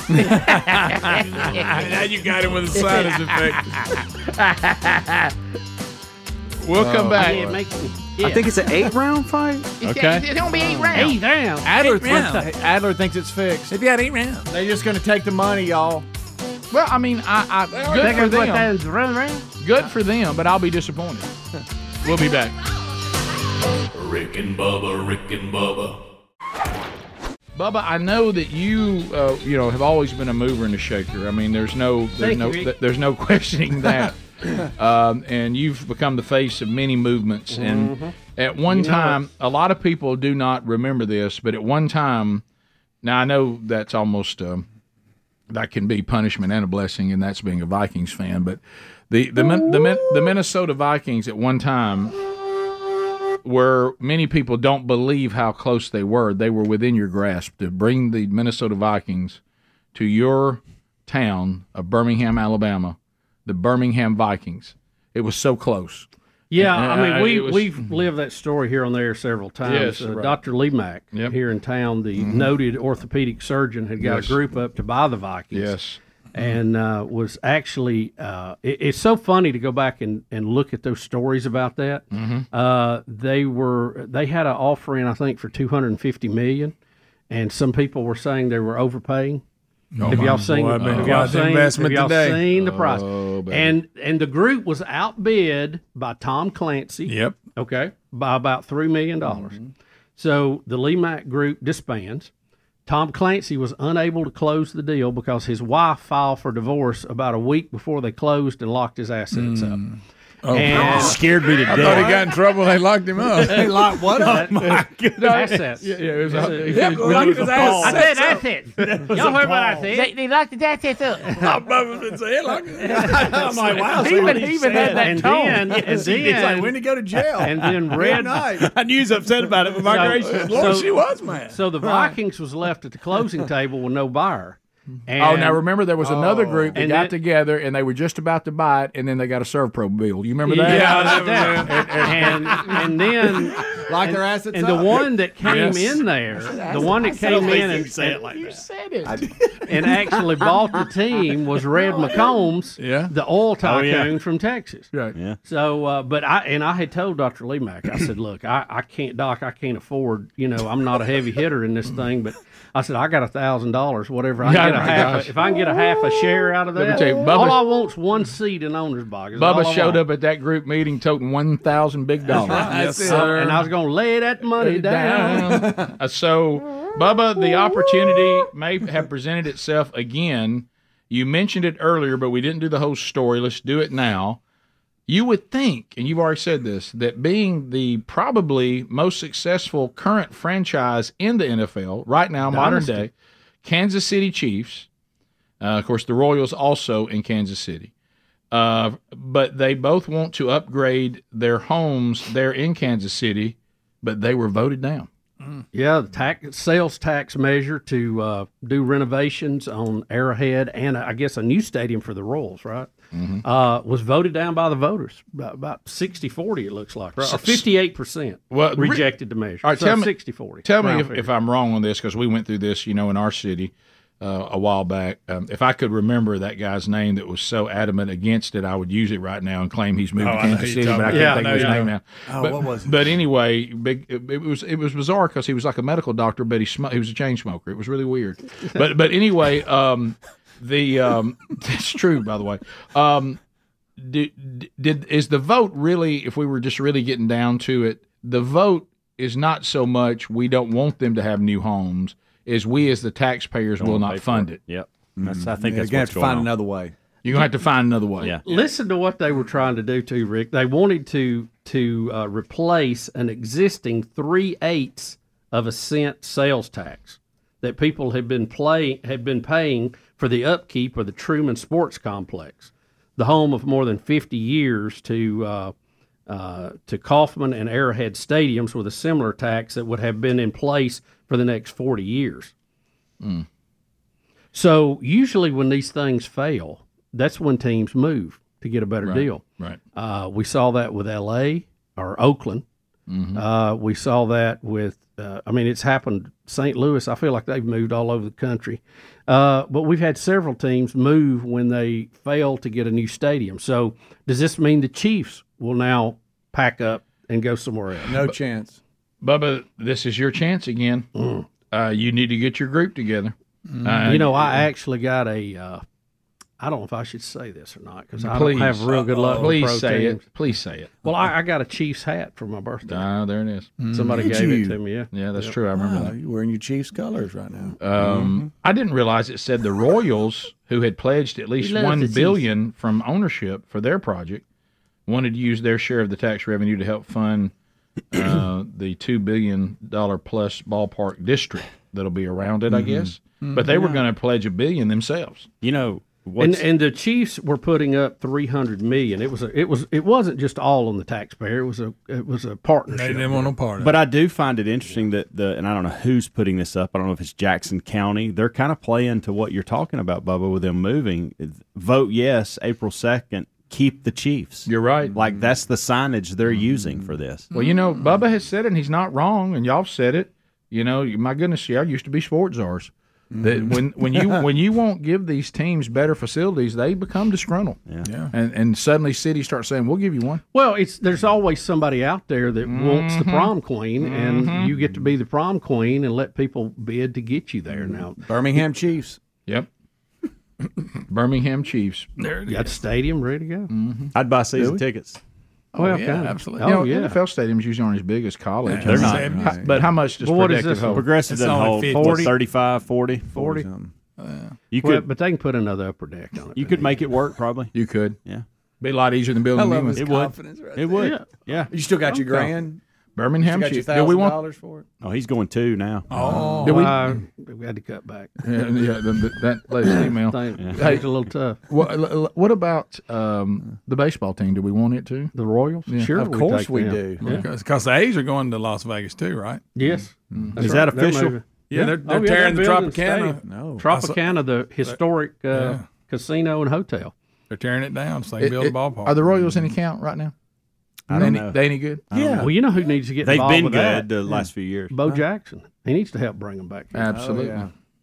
Now you got him with a sinus infection. We'll come back. Yeah, it makes me. Yeah. I think it's an 8-round fight. Okay. It's going to be 8 rounds. 8 rounds. Adler thinks it's fixed. If you had 8 rounds. They're just going to take the money, y'all. Well, I mean, good for them. Run around. Good for them, but I'll be disappointed. We'll be back. Rick and Bubba, Rick and Bubba. Bubba, I know that you have always been a mover and a shaker. I mean, there's no questioning that. And you've become the face of many movements. And at one time, a lot of people do not remember this, but at one time, now I know that's almost that can be punishment and a blessing, and that's being a Vikings fan. But the Minnesota Vikings at one time, where many people don't believe how close they were within your grasp to bring the Minnesota Vikings to your town of Birmingham, Alabama, the Birmingham Vikings. It was so close. Yeah, I mean, we've lived that story here on the air several times. Yes, right. Dr. Lee Mack here in town, the noted orthopedic surgeon, had got a group up to buy the Vikings. Yes. And was actually it's so funny to go back and look at those stories about that. They had an offering, I think, for $250 million, and some people were saying they were overpaying. Have y'all seen the price? And the group was outbid by Tom Clancy. Yep. Okay, by about $3 million. So the Lee Mack group disbands. Tom Clancy was unable to close the deal because his wife filed for divorce about a week before they closed and locked his assets up. Oh, and scared me to death. I thought he got in trouble. They locked him up. They locked what up? Oh, my goodness. Assets. It was I said assets. Y'all heard what I said? They locked his assets up. I'm like, wow. He even had that tone. It's like, when to go to jail? And then Red I knew he was upset about it, but my gracious Lord, she was mad. So the Vikings was left at the closing table with no buyer. And, now remember, there was another group that got together, and they were just about to buy it, and then they got a ServPro bill. You remember that? Yeah, and then lock their assets and up. the one that came in there, the one that came in and say it like you said it, and actually bought the team was Red McCombs, the oil tycoon from Texas. Right. Yeah. So, but I had told Dr. Lee Mack, I said, look, I can't, Doc, I can't afford. I'm not a heavy hitter in this thing, but I said I got $1,000, whatever. I get if I can get a half a share out of that, all I want's one seat in owner's box. Bubba showed up at that group meeting toting $1,000 big dollars. Yes, sir. And I was going to lay that money down. So, Bubba, the opportunity may have presented itself again. You mentioned it earlier, but we didn't do the whole story. Let's do it now. You would think, and you've already said this, that being the probably most successful current franchise in the NFL right now, modern day, Kansas City Chiefs, of course, the Royals also in Kansas City, but they both want to upgrade their homes there in Kansas City, but they were voted down. Yeah, the sales tax measure to do renovations on Arrowhead and I guess a new stadium for the Royals, right? Was voted down by the voters, about 60-40 it looks like, right? Or 58% rejected the measure. All right, so tell me, 60-40. Tell me if I'm wrong on this, because we went through this, in our city a while back. If I could remember that guy's name that was so adamant against it, I would use it right now and claim he's moved to Kansas City, but I can't think of his name now. What was it? But anyway, it was bizarre because he was like a medical doctor, but he was a chain smoker. It was really weird. But anyway, it's true, by the way. Is the vote really, if we were just really getting down to it, the vote is not so much we don't want them to have new homes, is we as the taxpayers will not fund it. Yep. I think that's You're going to have to find another way. You're going to have to find another way. Yeah. Listen to what they were trying to do too, Rick. They wanted to replace an existing 3/8 of a cent sales tax that people had been paying for the upkeep of the Truman Sports Complex, the home of more than 50 years to Kauffman and Arrowhead stadiums, with a similar tax that would have been in place for the next 40 years. So usually when these things fail, that's when teams move to get a better deal. Right. We saw that with L.A. or Oakland. We saw that with, it's happened. St. Louis, I feel like they've moved all over the country. But we've had several teams move when they fail to get a new stadium. So does this mean the Chiefs will now pack up and go somewhere else? No chance. Bubba, this is your chance again. You need to get your group together. I actually got a I don't know if I should say this or not because I don't have real good luck with pro teams. Please say it. Well, I got a Chiefs hat for my birthday. Ah, there it is. Somebody gave it to me. Yeah, that's true. I remember that. You're wearing your Chiefs colors right now. I didn't realize it said the Royals, who had pledged at least $1 billion from ownership for their project, wanted to use their share of the tax revenue to help fund the $2 billion plus ballpark district that'll be around it, I guess. But they were going to pledge $1 billion themselves. You know, and the Chiefs were putting up $300 million. It wasn't just all on the taxpayer. It was a partnership. They didn't want no part of it. But I do find it interesting that and I don't know who's putting this up. I don't know if it's Jackson County. They're kind of playing to what you're talking about, Bubba, with them moving. Vote yes, April 2nd. Keep the Chiefs. You're right. Like that's the signage they're using for this. Well, Bubba has said it, and he's not wrong, and y'all said it. My goodness, y'all used to be sports czars. That when you won't give these teams better facilities, they become disgruntled. Yeah. And suddenly cities start saying, "We'll give you one." Well, there's always somebody out there that wants the prom queen, and you get to be the prom queen and let people bid to get you there. Now, Birmingham Chiefs. Yep. Birmingham Chiefs. There got the stadium ready to go. I'd buy season tickets. Well, absolutely. NFL stadiums usually aren't as big as college. They're not. But how much does Progressive hold? Progressive doesn't hold 40? 35, 40. 40. You could, but they can put another upper deck on it. You could make it work, probably. You could. Yeah. Be a lot easier than building new ones. It would. It would. Yeah. You still got your grand. Birmingham Chiefs. Chiefs. Do we want for it? Oh, he's going 2 now. Oh, we had to cut back. That latest email. It's a little tough. What about the baseball team? Do we want it too? The Royals? Yeah. Sure, of course we do. Because the A's are going to Las Vegas too, right? Yes. Is that official? Yeah, they're tearing the Tropicana. No. Tropicana, the historic casino and hotel. They're tearing it down so they can build a ballpark. Are the Royals any count right now? I don't know. They any good? Yeah. Well, you know who needs to get They've involved been with good that? the last few years. Bo Jackson. He needs to help bring them back. Absolutely.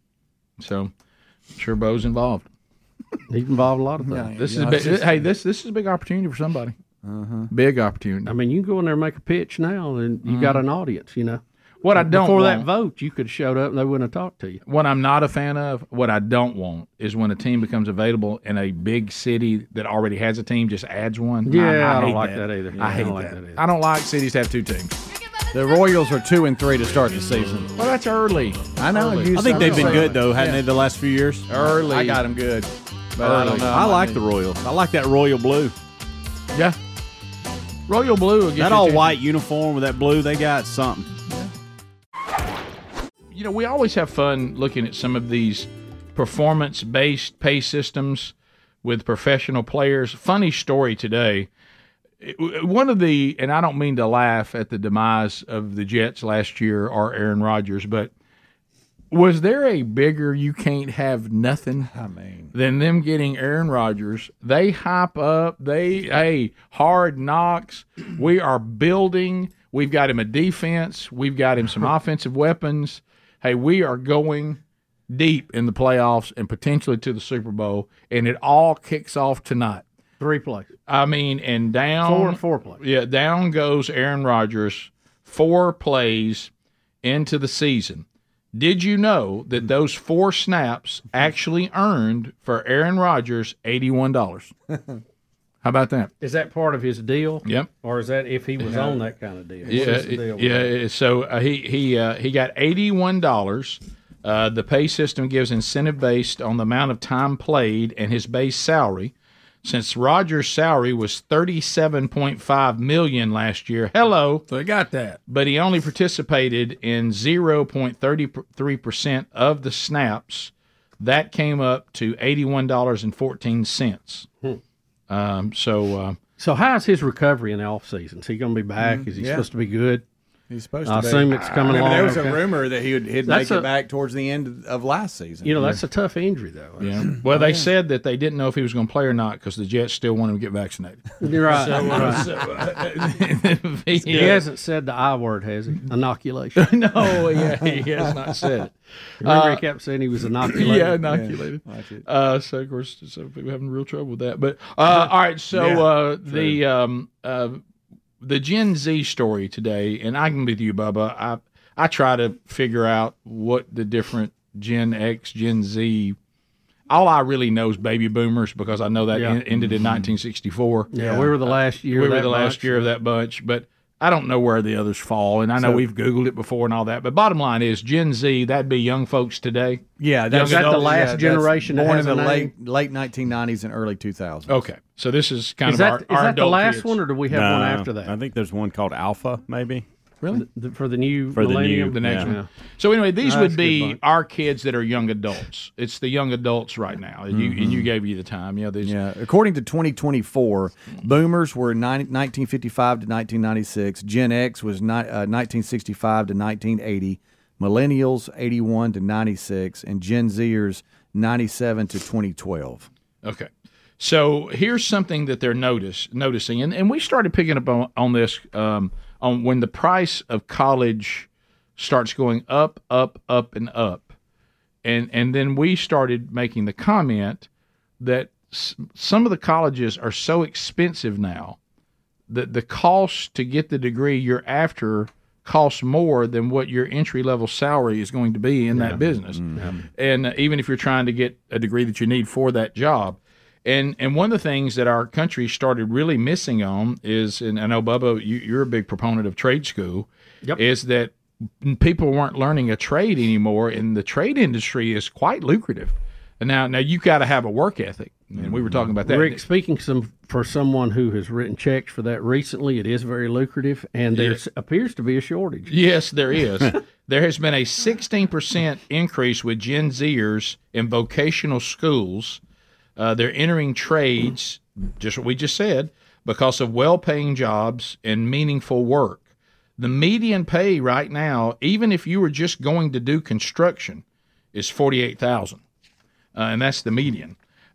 So, sure, Bo's involved. He's involved in a lot of things. This is a big opportunity for somebody. Big opportunity. I mean, you can go in there and make a pitch now, and you got an audience. What I don't before want, that vote, you could have showed up and they wouldn't have talked to you. What I'm not a fan of, what I don't want, is when a team becomes available in a big city that already has a team, just adds one. Yeah, I don't like that either. I hate that. I don't like cities to have 2 teams. The Royals are 2-3 to start the season. Well, that's early. I know. I think they've been good though, haven't they? The last few years. Early. I got them good. But I don't know. I like the Royals. I like that royal blue. Yeah. Royal blue. That all white uniform with that blue, they got something. We always have fun looking at some of these performance-based pay systems with professional players. Funny story today. One of and I don't mean to laugh at the demise of the Jets last year or Aaron Rodgers, but was there a bigger you can't have nothing than them getting Aaron Rodgers? They hype up. Hard knocks. We are building. We've got him a defense. We've got him some offensive weapons. Hey, we are going deep in the playoffs and potentially to the Super Bowl, and it all kicks off tonight. 3 plays. I mean, and down. 4 plays. Yeah, down goes Aaron Rodgers, 4 plays into the season. Did you know that those 4 snaps actually earned for Aaron Rodgers $81? How about that? Is that part of his deal? Yep. Or is that if he was on that kind of deal? Yeah. So he got $81. The pay system gives incentive based on the amount of time played and his base salary. Since Rodgers' salary was $37.5 million last year, so he got that, but he only participated in 0.33% of the snaps. That came up to $81.14. So how's his recovery in the off season? Is he going to be back? Is he supposed to be good? He's supposed to I assume it's coming along. There was a rumor that he'd make it back towards the end of last season. That's a tough injury, though. Yeah. Well, they said that they didn't know if he was going to play or not because the Jets still want him to get vaccinated. You're right. He hasn't said the I word, has he? Inoculation. No, he has not said it. Remember, he kept saying he was inoculated. Yeah, inoculated. Yeah, so of course, some people having real trouble with that. But all right, so the Gen Z story today, and I'm with you, Bubba. I try to figure out what the different Gen X, Gen Z. all I really know is baby boomers because I know that Yeah. ended in 1964. Yeah, we were the last year. We of were that the last bunch. year of that bunch, but I don't know where the others fall. And I know So- we've Googled it before and all that. But bottom line is Gen Z, that'd be young folks today. Yeah, Is that the last generation that born has in the a name? late 1990s and early 2000s. Okay, so this is kind Is of that our the adult last kids. one, or do we have one after that? I think there's one called Alpha, maybe. Really? For the new For the millennium? new- The next Yeah. one. So anyway, these That's would a good be bunch. our kids that are young adults. It's the young adults right now. And you gave you the time. Yeah, these. Yeah, according to 2024, boomers were 1955 to 1996. Gen X was 1965 to 1980. Millennials 81 to 96, and Gen Zers 97 to 2012. Okay. So here's something that they're noticing, and we started picking up on this on when the price of college starts going up, and up, and then we started making the comment that some of the colleges are so expensive now that the cost to get the degree you're after costs more than what your entry level salary is going to be in that business, and even if you're trying to get a degree that you need for that job. And one of the things that our country started really missing on is, and I know, Bubba, you're a big proponent of trade school, is that people weren't learning a trade anymore, and the trade industry is quite lucrative. And now you got to have a work ethic, and we were talking about that. Rick, speaking for someone who has written checks for that recently, it is very lucrative, and there appears to be a shortage. Yes, there is. There has been a 16% increase with Gen Zers in vocational schools. They're entering trades, just what we just said, because of well-paying jobs and meaningful work. The median pay right now, even if you were just going to do construction, is $48,000, and that's the median.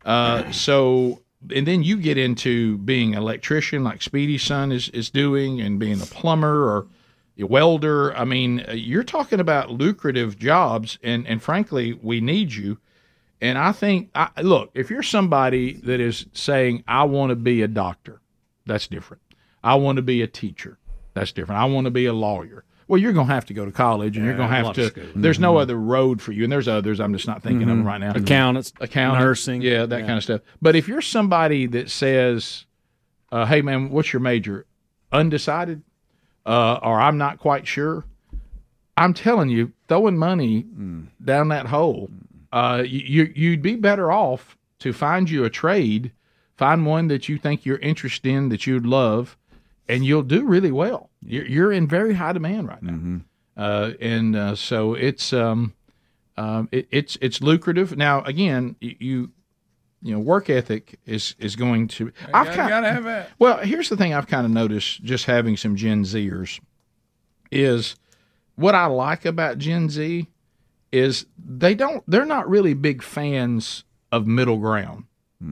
So, and then you get into being an electrician, like Speedy's son is doing, and being a plumber or a welder. I mean, you're talking about lucrative jobs, and frankly, we need you. And I think, look, if you're somebody that is saying, I want to be a doctor, that's different. I want to be a teacher, that's different. I want to be a lawyer. Well, you're going to have to go to college, and you're going to have to. There's no other road for you, and there's others. I'm just not thinking of them right now. Accountants, nursing, that kind of stuff. But if you're somebody that says, "Hey, man, what's your major?" Undecided, or I'm not quite sure. I'm telling you, throwing money down that hole. You'd be better off to find you a trade, find one that you think you're interested in, that you'd love, and you'll do really well. You're in very high demand right now, so it's lucrative. Now, again, you work ethic is going to. Gotta have that. Well, here's the thing I've kind of noticed just having some Gen Zers is what I like about Gen Z is they're not really big fans of middle ground.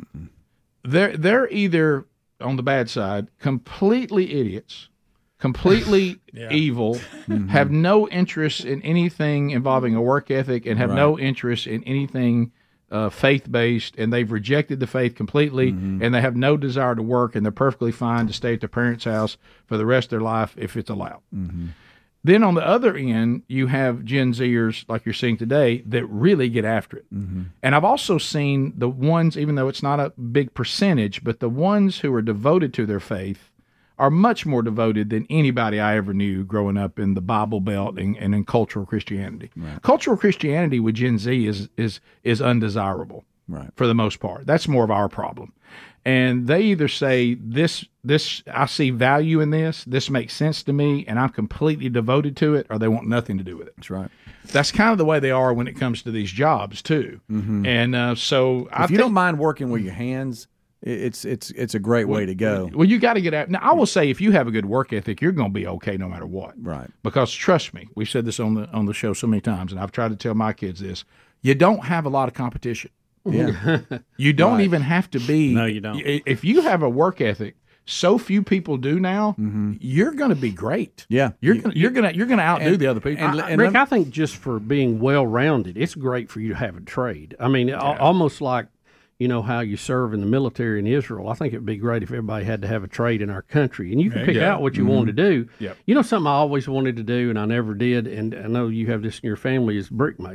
They're either on the bad side, completely idiots, completely evil, have no interest in anything involving a work ethic, and have no interest in anything faith-based, and they've rejected the faith completely, and they have no desire to work, and they're perfectly fine to stay at their parents' house for the rest of their life if it's allowed. Then on the other end, you have Gen Zers like you're seeing today that really get after it. And I've also seen the ones, even though it's not a big percentage, but the ones who are devoted to their faith are much more devoted than anybody I ever knew growing up in the Bible Belt and in cultural Christianity. Cultural Christianity with Gen Z is undesirable for the most part. That's more of our problem. And they either say this I see value in this makes sense to me, and I'm completely devoted to it, or they want nothing to do with it. That's right. That's kind of the way they are when it comes to these jobs too. And so if you don't mind working with your hands, it's a great way to go. Well, you got to get out. Now, I will say, if you have a good work ethic, you're going to be okay no matter what. Right. Because trust me, we've said this on the show so many times, and I've tried to tell my kids this: you don't have a lot of competition. Yeah. You don't even have to be. No, you don't. If you have a work ethic, so few people do now. You're going to be great. Yeah. You're going to outdo the other people. Rick, I think just for being well-rounded, it's great for you to have a trade. I mean, almost like, how you serve in the military in Israel. I think it would be great if everybody had to have a trade in our country, and you can pick out what you want to do. Yep. Something I always wanted to do, and I never did, and I know you have this in your family, is brick mason.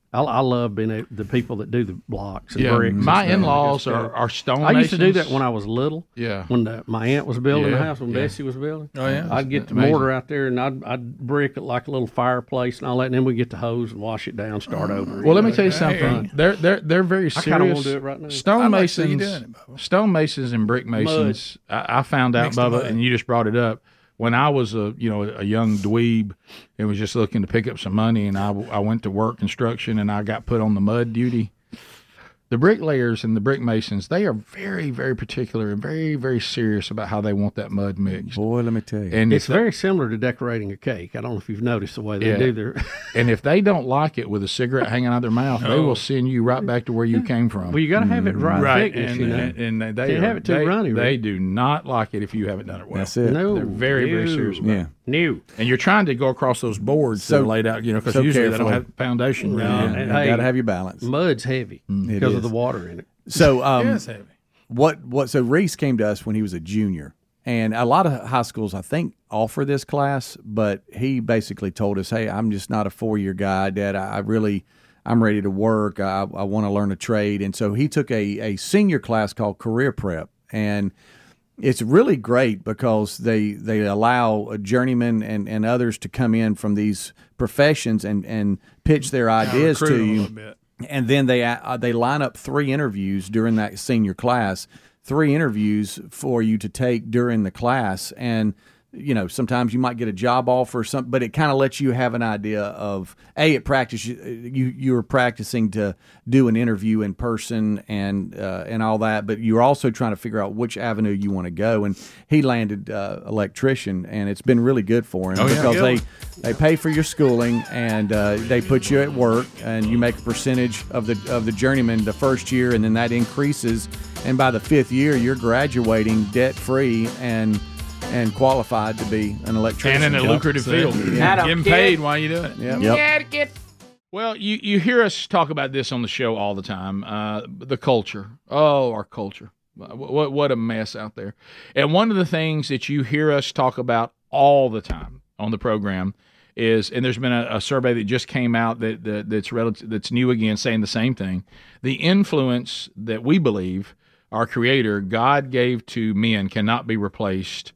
I love being the people that do the blocks and Yeah, bricks. and my stuff. in-laws It's good. are stone I used to do masons. that when I was little. Yeah. When my aunt was building the Yeah, house, when yeah. Bessie was building. Oh, yeah. I'd get the Amazing. mortar out there and I'd brick it like a little fireplace and all that, and then we get the hose and wash it down, start over. Well, let me tell you It's something. fun. They're very I kinda wanna serious. do it right now. Stone I'd like to see you masons, doing it, stone masons, and brick masons. I found out, Mix the Bubba, mud. and you just brought it up. When I was a young dweeb and was just looking to pick up some money, and I went to work construction, and I got put on the mud duty. The bricklayers and the brick masons, they are very, very particular and very, very serious about how they want that mud mixed. Boy, let me tell you. And It's very similar to decorating a cake. I don't know if you've noticed the way they do their. And if they don't like it with a cigarette hanging out of their mouth, they will send you right back to where you came from. Well, you got to have it right thickness, and, you know. and they Can't have it too runny, They Rick. do not like it if you haven't done it well. That's it. No, They're very, very serious about Yeah. it. New. And you're trying to go across those boards that So- are laid out, because so usually they don't carefully. have foundation. No, really. and You hey, got to have your balance. Mud's heavy It because of is. the water in it. So, It's heavy. so Reese came to us when he was a junior, and a lot of high schools, I think, offer this class, but he basically told us, "Hey, I'm just not a 4-year guy, Dad. I'm ready to work. I want to learn a trade." And so he took a senior class called Career Prep, and it's really great because they allow a journeyman and others to come in from these professions and pitch their ideas recruit to 'em a you. little bit. And then they line up 3 interviews during that senior class, 3 interviews for you to take during the class. And, sometimes you might get a job offer or something, but it kind of lets you have an idea of, at practice, you're practicing to do an interview in person and all that, but you're also trying to figure out which avenue you want to go. And he landed electrician, and it's been really good for him because they pay for your schooling and they put you at work, and you make a percentage of the journeyman the first year, and then that increases, and by the 5th year you're graduating debt free and qualified to be an electrician And in a lucrative field. Getting paid while you do it. Yep. Well, you hear us talk about this on the show all the time. The culture. Oh, our culture. What a mess out there. And one of the things that you hear us talk about all the time on the program is, and there's been a survey that just came out that's new again, saying the same thing. The influence that we believe our Creator, God, gave to men cannot be replaced.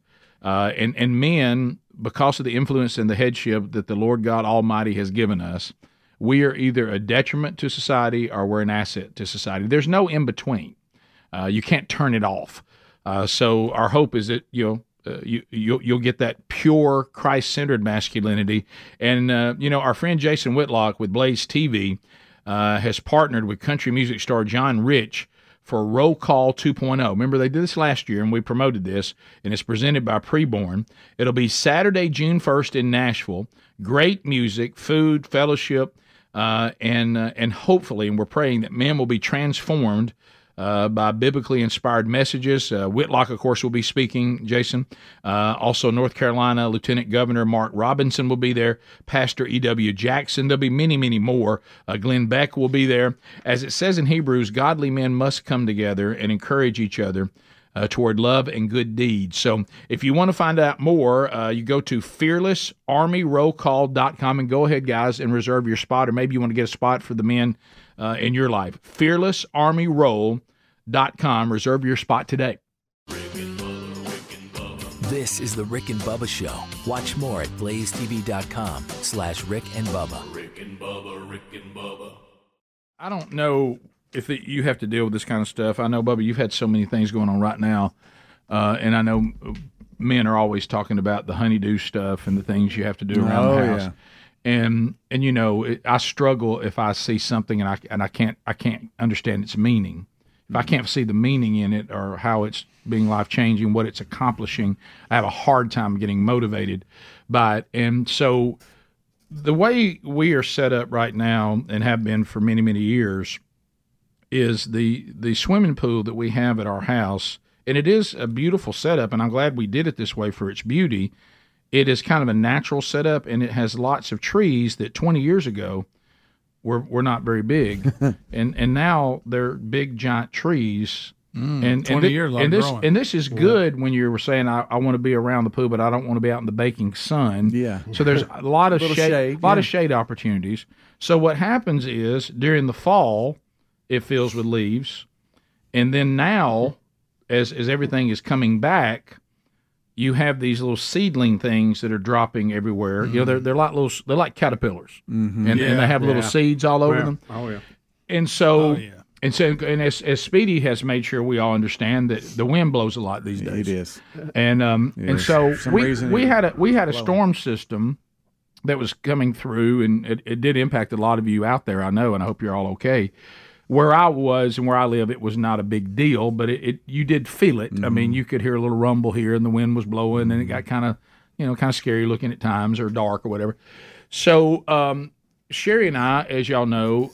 And men, because of the influence and the headship that the Lord God Almighty has given us, we are either a detriment to society or we're an asset to society. There's no in between. You can't turn it off. So our hope is that you'll get that pure Christ-centered masculinity. And our friend Jason Whitlock with Blaze TV has partnered with country music star John Rich for Roll Call 2.0. Remember, they did this last year, and we promoted this, and it's presented by Preborn. It'll be Saturday, June 1st in Nashville. Great music, food, fellowship, and hopefully, and we're praying that men will be transformed by biblically inspired messages. Whitlock, of course, will be speaking, Jason. Also, North Carolina Lieutenant Governor Mark Robinson will be there. Pastor E.W. Jackson. There'll be many, many more. Glenn Beck will be there. As it says in Hebrews, godly men must come together and encourage each other toward love and good deeds. So if you want to find out more, you go to fearlessarmyrollcall.com, and go ahead, guys, and reserve your spot, or maybe you want to get a spot for the men in your life. fearlessarmyroll.com. Reserve your spot today. This is the Rick and Bubba Show. Watch more at blazetv.com/Rick and Bubba. Rick and Bubba, Rick and Bubba. I don't know if you have to deal with this kind of stuff. I know, Bubba, you've had so many things going on right now, and I know men are always talking about the honeydew stuff and the things you have to do around the house. Yeah. And I struggle if I see something and I can't understand its meaning. If I can't see the meaning in it or how it's being life-changing, what it's accomplishing, I have a hard time getting motivated by it. And so the way we are set up right now and have been for many, many years is the swimming pool that we have at our house, and it is a beautiful setup, and I'm glad we did it this way for its beauty. It is kind of a natural setup, and it has lots of trees that 20 years ago were not very big, and now they're big, giant trees And 20 years, and this is good when you were saying I want to be around the pool, but I don't want to be out in the baking sun. Yeah. So there's a lot of shade, of shade opportunities. So what happens is during the fall, it fills with leaves, and then now, as everything is coming back, you have these little seedling things that are dropping everywhere. You know, they're like caterpillars, and they have little seeds all over them. Oh yeah. And so. And as Speedy has made sure we all understand that the wind blows a lot these days. It is. And so we had a storm system that was coming through, and it did impact a lot of you out there, I know, and I hope you're all okay. Where I was and where I live, it was not a big deal, but you did feel it. I mean, you could hear a little rumble here, and the wind was blowing, and it got kind of scary looking at times, or dark or whatever. So Sherry and I, as y'all know,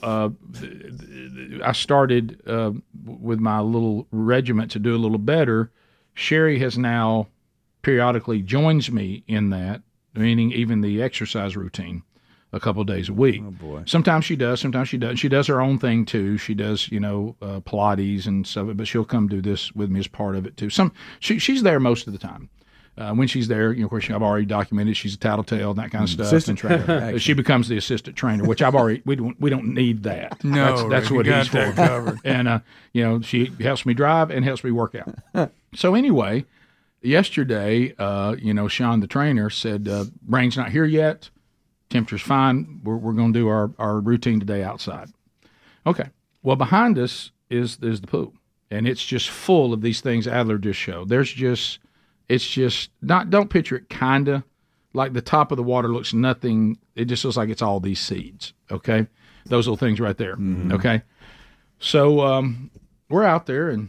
I started with my little regiment to do a little better. Sherry has now periodically joins me in that, meaning even the exercise routine, a couple of days a week. Oh boy! Sometimes she does, sometimes she doesn't. She does her own thing too. She does, Pilates and stuff, but she'll come do this with me as part of it too. She's there most of the time. When she's there, of course, I've already documented she's a tattletale and that kind of stuff. Assistant trainer. She becomes the assistant trainer, which we don't need that. No, that's what he's for. Covered. And she helps me drive and helps me work out. So anyway, yesterday, Sean the trainer said, rain's not here yet. Temperature's fine. We're going to do our routine today outside. Okay. Well, behind us is the pool, and it's just full of these things Adler just showed. It's just not. Don't picture it kinda like the top of the water looks nothing. It just looks like it's all these seeds. Okay, those little things right there. Mm-hmm. Okay, so we're out there, and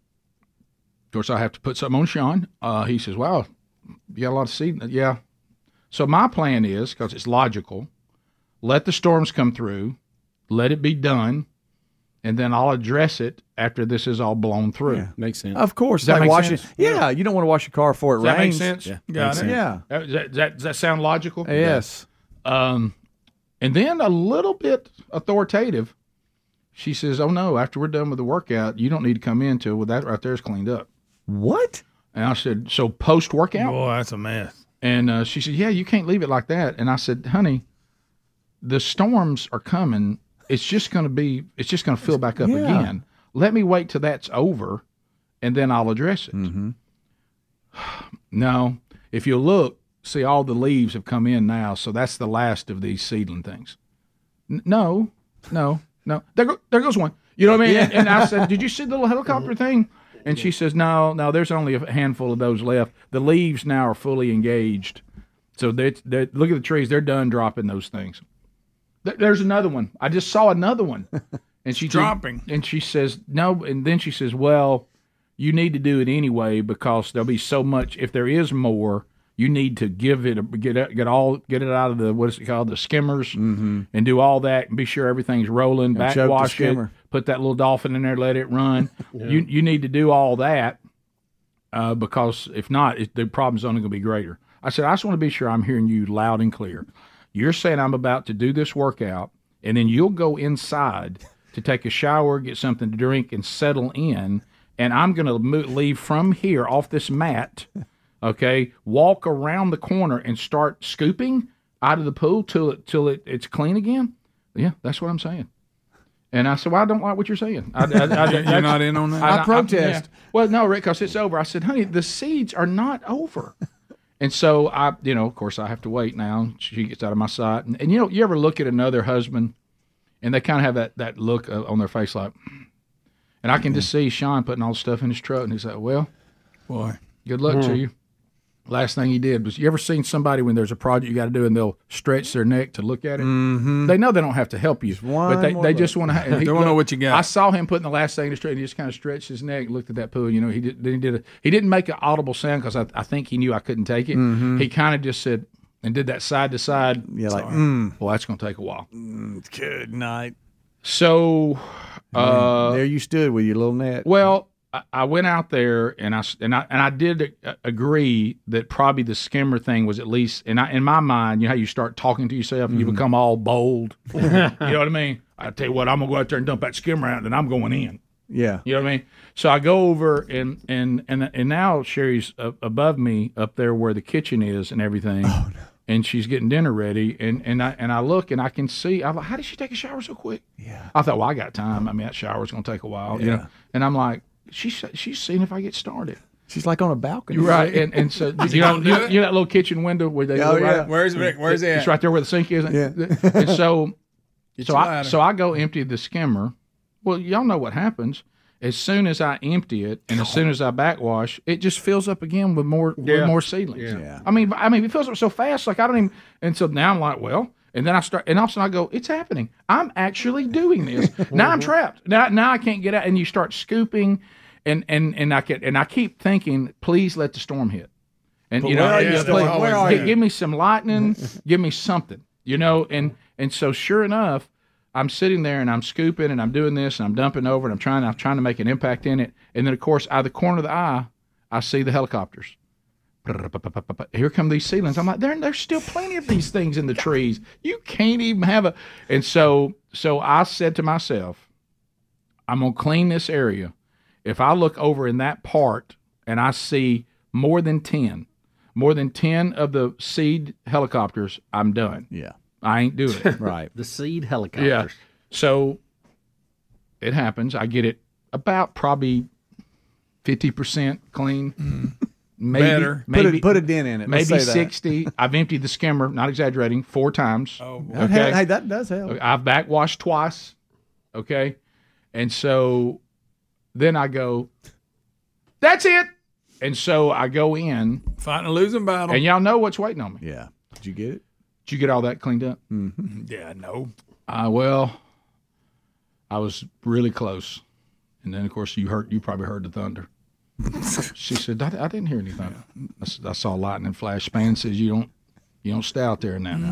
of course I have to put something on Sean. He says, "Wow, you got a lot of seed." Yeah. So my plan is, because it's logical, let the storms come through, let it be done, and then I'll address it after this is all blown through. Yeah, makes sense. Of course. Does that make sense? Yeah, you don't want to wash your car before it rains. Does that make sense? Yeah. Got it. Yeah. Does that sound logical? Yes. And then a little bit authoritative, she says, "Oh no, after we're done with the workout, you don't need to come in till that right there is cleaned up." What? And I said, "So post-workout?" Boy, that's a mess. And she said, "Yeah, you can't leave it like that." And I said, "Honey, the storms are coming. It's just going to fill back up again. Let me wait till that's over, and then I'll address it." Mm-hmm. No, if you look, see all the leaves have come in now, so that's the last of these seedling things. No. There goes one. You know what I mean? Yeah. And I said, "Did you see the little helicopter thing?" And she says, No, there's only a handful of those left. The leaves now are fully engaged. So they look at the trees. They're done dropping those things. There's another one. I just saw another one. And she's dropping. And she says, no. And then she says, well, you need to do it anyway because there'll be so much. If there is more, you need to get it out of the, what is it called, the skimmers, and do all that and be sure everything's rolling, backwash it, put that little dolphin in there, let it run. Yeah. You need to do all that because if not, the problem's only going to be greater. I said, I just want to be sure I'm hearing you loud and clear. You're saying I'm about to do this workout, and then you'll go inside to take a shower, get something to drink, and settle in, and I'm going to leave from here off this mat, okay, walk around the corner and start scooping out of the pool till it's clean again? Yeah, that's what I'm saying. And I said, well, I don't like what you're saying. You're not in on that? I protest. Well, no, Rick, because it's over. I said, honey, the seeds are not over. And so of course, I have to wait now. She gets out of my sight. And you ever look at another husband and they kind of have that look on their face like, and I can just see Sean putting all the stuff in his truck. And he's like, well, boy, good luck to you. Last thing he did was, you ever seen somebody when there's a project you got to do and they'll stretch their neck to look at it? Mm-hmm. They know they don't have to help you, but they just want to. They want to know what you got. I saw him putting the last thing in his truck. He just kind of stretched his neck, looked at that pool. He didn't make an audible sound because I think he knew I couldn't take it. Mm-hmm. He kind of just said and did that side to side. Yeah, like well, that's going to take a while. Good night. So there you stood with your little net. Well, I went out there and I did agree that probably the skimmer thing was at least, in my mind, you know how you start talking to yourself and you become all bold. You know what I mean? I tell you what, I'm gonna go out there and dump that skimmer out, and I'm going in. Yeah. You know what I mean? So I go over and now Sherry's above me up there where the kitchen is and everything. Oh, no. And she's getting dinner ready, and I look and I can see. I'm like, how did she take a shower so quick? Yeah. I thought, well, I got time. I mean, that shower's gonna take a while, you know. And I'm like, she's seeing if I get started. She's like on a balcony, right? And so you know that little kitchen window where they Oh, look, yeah. right? Where's Rick? Where's he at? It's right there where the sink is. Yeah. And so ladder. I go empty the skimmer. Well, y'all know what happens. As soon as I empty it and as soon as I backwash, it just fills up again with more seedlings. Yeah. I mean, it fills up so fast, like I don't even. And so now I'm like, well, and then I start, and all of a sudden I go, it's happening. I'm actually doing this. Now I'm trapped. Now I can't get out. And you start scooping, and I keep thinking, please let the storm hit. And you know, give me some lightning, give me something, you know. And so sure enough, I'm sitting there and I'm scooping and I'm doing this and I'm dumping over and I'm trying to make an impact in it. And then of course, out of the corner of the eye, I see the helicopters. Here come these seedlings. I'm like, there's still plenty of these things in the trees. You can't even have a. And so I said to myself, I'm gonna clean this area. If I look over in that part and I see more than 10 of the seed helicopters, I'm done. Yeah. I ain't doing it. Right. The seed helicopters. Yeah. So it happens. I get it about probably 50% clean. Maybe, Better. Put a dent in it. Let's Maybe say that. 60. I've emptied the skimmer, not exaggerating, 4 times. Oh, boy. Okay. Hey, that does help. I've backwashed twice. Okay. And so then I go, that's it. And so I go in. Fighting a losing battle. And y'all know what's waiting on me. Yeah. Did you get it? Did you get all that cleaned up? Mm-hmm. Yeah, no. Well, I was really close. And then, of course, you probably heard the thunder. She said, I didn't hear any thunder. I saw lightning flash. Span says, you don't stay out there now.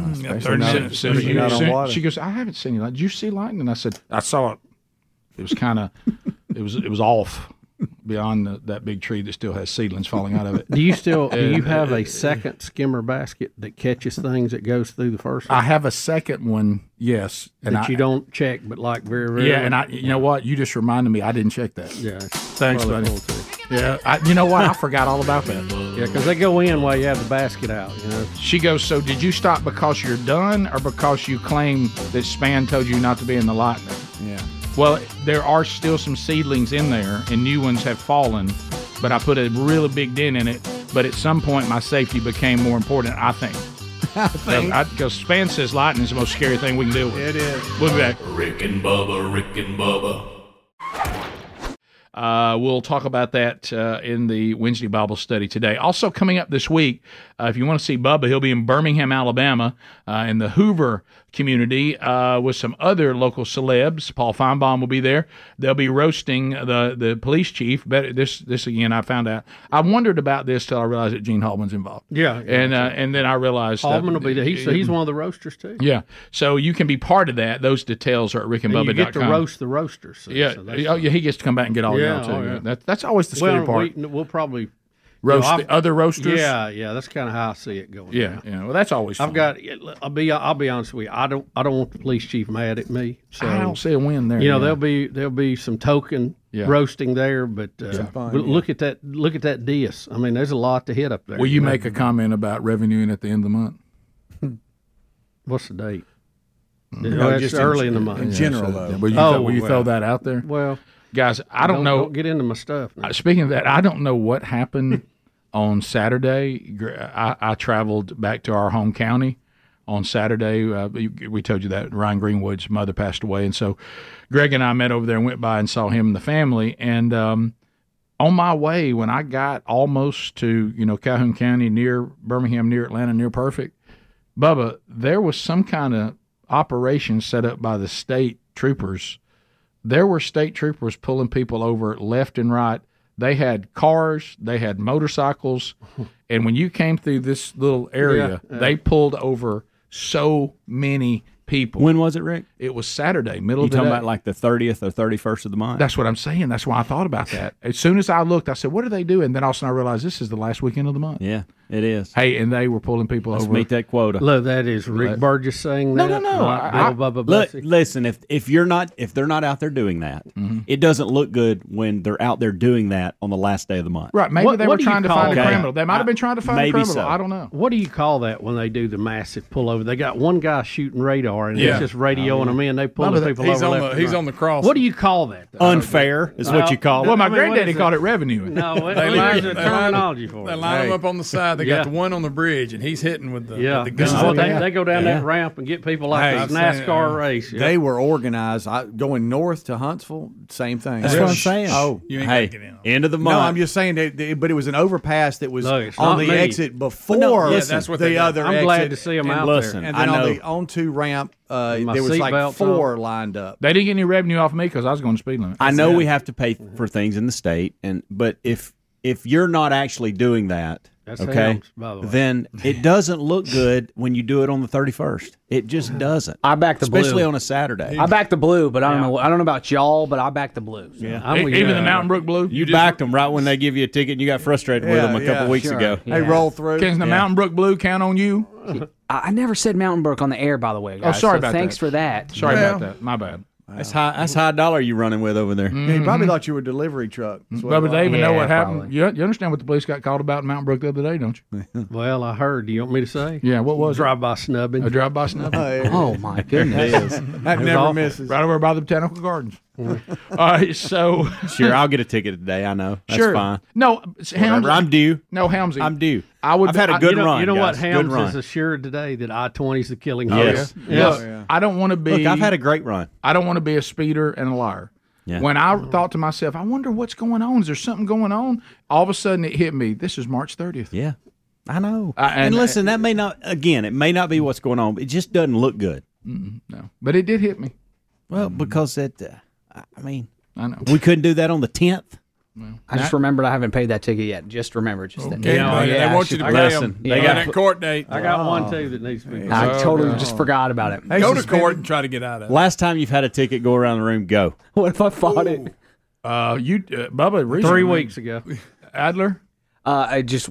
She goes, I haven't seen any lightning. Did you see lightning? And I said, I saw it. It was kind of, it was off beyond that big tree that still has seedlings falling out of it. Do you have a second skimmer basket that catches things that goes through the first one? I have a second one, yes. You don't check, but like very, very. Yeah, and you know what? You just reminded me. I didn't check that. Yeah. Thanks, buddy. Yeah, you know what? I forgot all about that. Yeah, because they go in while you have the basket out. You know. She goes, so did you stop because you're done or because you claim that Span told you not to be in the lightning? Yeah. Well, there are still some seedlings in there, and new ones have fallen, but I put a really big dent in it. But at some point, my safety became more important, I think. Because Span says lightning is the most scary thing we can deal with. It is. We'll be back. Rick and Bubba. We'll talk about that in the Wednesday Bible study today. Also coming up this week, if you want to see Bubba, he'll be in Birmingham, Alabama, in the Hoover community with some other local celebs. Paul Feinbaum will be there. They'll be roasting the police chief. But this again, I found out. I wondered about this till I realized that Gene Haldeman's involved. Yeah. And then I realized Haldeman will be there. He's one of the roasters too. Yeah. So you can be part of that. Those details are at rickandbubba.com. You get to roast the roasters. So, yeah. He gets to come back and get all y'all too. Yeah. That's always the scary part. We'll probably roast the other roasters. Yeah. That's kind of how I see it going. Yeah. Well, that's always fun. I'll be honest with you. I don't want the police chief mad at me. So I don't see a win there. You know, there'll be some token roasting there, but look at that. Look at that diss. I mean, there's a lot to hit up there. Will you make a comment about revenuing at the end of the month? What's the date? No, it's just early in the month. In general, though. Will you throw that out there? Well, guys, I don't know. Don't get into my stuff. Speaking of that, I don't know what happened on Saturday. I traveled back to our home county on Saturday. We told you that Ryan Greenwood's mother passed away, and so Greg and I met over there and went by and saw him and the family. And on my way, when I got almost to Calhoun County, near Birmingham, near Atlanta, near Perfect, Bubba, there was some kind of operation set up by the state troopers. There were state troopers pulling people over left and right. They had cars, they had motorcycles, and when you came through this little area, they pulled over so many people. When was it, Rick? It was Saturday, middle of the day. You talking about like the 30th or 31st of the month? That's what I'm saying. That's why I thought about that. As soon as I looked, I said, what are they doing? And then all of a sudden I realized this is the last weekend of the month. Yeah. It is. Hey, and they were pulling people Let's over. meet that quota. Look, that is Rick Burgess saying that. No. Not Bill Bubba Bussey. Listen, if they're not out there doing that, it doesn't look good when they're out there doing that on the last day of the month. Right? Maybe they were trying to find a criminal. They might have been trying to find a Maybe criminal. so. I don't know. What do you call that when they do the massive pullover? They got one guy shooting radar and he's just radioing them in. They pull the people over left and He's right. on the cross. What do you call that? Unfair is what you call it. Well, my granddaddy called it revenue. No, there's a terminology for They it. line him up on the side. They got the one on the bridge, and he's hitting with the This is gun. what they go down that ramp and get people like Hey, this NASCAR race. They were organized. Going north to Huntsville, same thing. That's what I'm saying. Oh, You ain't Hey, gonna get in. end of the month. no, I'm just saying that. But it was an overpass that was Look, it's on not the me. exit before that's what they the did. other I'm exit. glad to see them out listen, there. And I then on know. the on-to ramp, My there was like seatbelt's 4 on. lined up. They didn't get any revenue off me because I was going to speed limit. I know we have to pay for things in the state, but if you're not actually doing that, That's okay, Helms, by the way. then it doesn't look good when you do it on the 31st. It just doesn't. I back the blue. Especially on a Saturday. I back the blue, but I don't know. I don't know about y'all, but I back the blue. So. Yeah. I'm with Even you. the Mountain Brook Blue. You backed them right when they give you a ticket and you got frustrated with them a couple weeks ago. They roll through. Can the Mountain Brook Blue count on you? I never said Mountain Brook on the air, by the way, guys. sorry so about thanks that. for that. Sorry about that. My bad. That's high dollar you running with over there. He probably thought you were a delivery truck. That's what it But they even Yeah, know what happened. probably. You understand what the police got called about in Mountain Brook the other day, don't you? Well, I heard. Do you want me to say? Yeah, what was it? Drive-by snubbing. A drive-by snub? Oh my goodness! That never awful. misses. Right over by the Botanical Gardens. All right, so Sure, I'll get a ticket today. I know. That's sure. fine. No, Whatever. I'm due. No, Helmsy. I'm due. I've had a good run. You know what guys. Good Helms run. is assured today that I-20 is the killing Yes. road. Yes. I don't want to be. Look, I've had a great run. I don't want to be a speeder and a liar. Yeah. When I thought to myself, I wonder what's going on. Is there something going on? All of a sudden, it hit me. This is March 30th. Yeah, I know. and- And listen, that may not. Again, it may not be what's going on. But it just doesn't look good. No, but it did hit me. Well, because it. I mean, I know. we couldn't do that on the 10th. I just remembered I haven't paid that ticket yet. Just remember, just that. Okay, they want you to pay them. They got a court date. I got one too that needs to be. I totally just forgot about it. Go to court and try to get out of it. Last time you've had a ticket go around the room, go. What if I fought it? Bubba, recently, 3 weeks ago. Adler. I just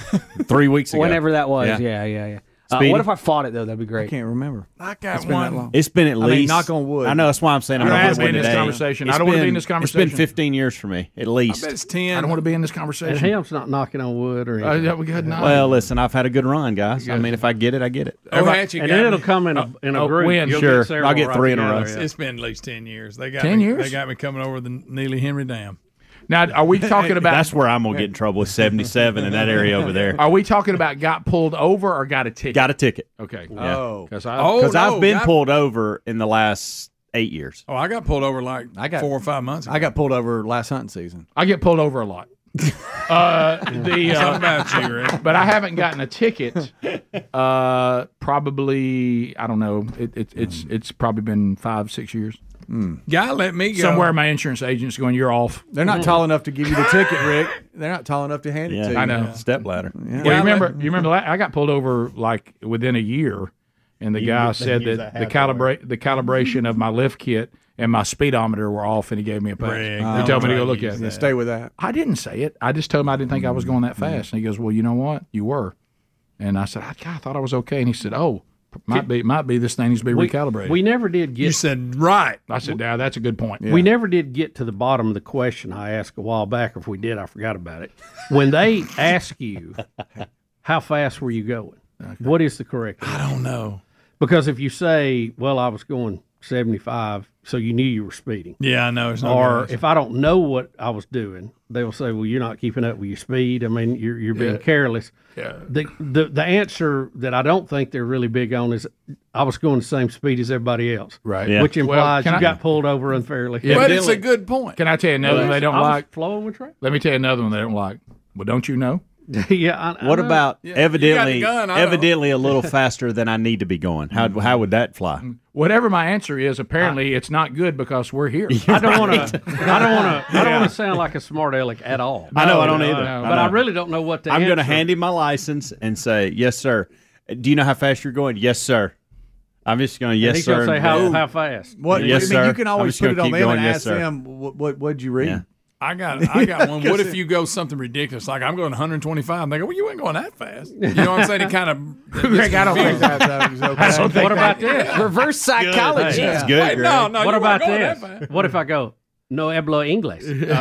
3 weeks ago. whenever that was. Yeah. Yeah. Speedy? What if I fought it though? That'd be great. I can't remember. I got It's been that one. long. It's been at least. mean, knock on wood. I know that's why I'm saying I'm I don't not want to be in going this today. conversation. It's I don't want to be been- in this conversation. It's been 15 years for me, at I least. bet it's 10. I don't want to be in this And conversation. Helms not knocking on wood or anything. Yeah, we got nine. Well, listen, I've had a good run, guys. I mean, if I get it, I get it. Hatchie And got then it'll me. come in a group. when? You'll Sure. get several I'll get right 3 in a together, row. yeah. It's been at least 10 years. They got 10 me, years? They got me coming over the Neely Henry Dam. Now, are we talking about? That's where I'm gonna get in trouble with 77 in that area over there. Are we talking about got pulled over or got a ticket? Got a ticket Okay. Oh. Because because I've been pulled over in the last 8 years. Oh, I got pulled over like 4 or 5 months ago. I got pulled over last hunting season. I get pulled over a lot. Something about you, Rick. But I haven't gotten a ticket. Probably, I don't know. It's probably been 5-6 years. Guy let me go. Somewhere my insurance agent's going, you're off. They're not tall enough to give you the ticket, Rick. They're not tall enough to hand it to you. I know. Step ladder. Yeah. Well, you remember I got pulled over like within a year, and the guy said that the calibration of my lift kit and my speedometer were off, and he gave me a pass. Rick, He told me to go look at Yeah, it. stay with that. I didn't say it. I just told him I didn't think I was going that fast. And he goes, well, you know what? You were. And I said, I thought I was okay. And he said, oh, might be this thing needs to be recalibrated. We never did get. You said right. I said, yeah, that's a good point. We never did get to the bottom of the question I asked a while back. If we did, I forgot about it. When they ask you, how fast were you going? What is the correct answer? I don't know. Because if you say, well, I was going 75, so you knew you were speeding. Yeah, I know. It's not Or good. if I don't know what I was doing, they will say, well, you're not keeping up with your speed. I mean, you're being careless. Yeah. The answer that I don't think they're really big on is I was going the same speed as everybody else. Right. Yeah. Which implies can you I- got pulled over unfairly. Yeah. But it's a good point. Can I tell you another one they don't I was like? flowing with traffic. Let me tell you another one they don't like. Well, don't you know? Yeah. I What know. about evidently you got the gun, I evidently a little faster than I need to be going? How would that fly? Whatever my answer is, apparently it's not good because we're here. I don't want to. I don't want to sound like a smart aleck at all. I know I don't no, either. no. But I really don't know what to I'm answer. going to hand him my license and say, "Yes, sir." Do you know how fast you're going? Yes, sir. I'm just going, yes, He's sir. going to say how fast. What? Yes, I mean, sir. you can I'm always just put it gonna on keep them going, and yes, ask sir. them, what'd you read? Yeah. I got one. What if you go something ridiculous? Like I'm going 125. And they go, well, you ain't going that fast. You know what I'm saying? It kind of. Greg, I don't think that. What about this? Reverse psychology. That's good, Greg. No, What you about weren't going this? that fast. What if I go, no hablo inglés?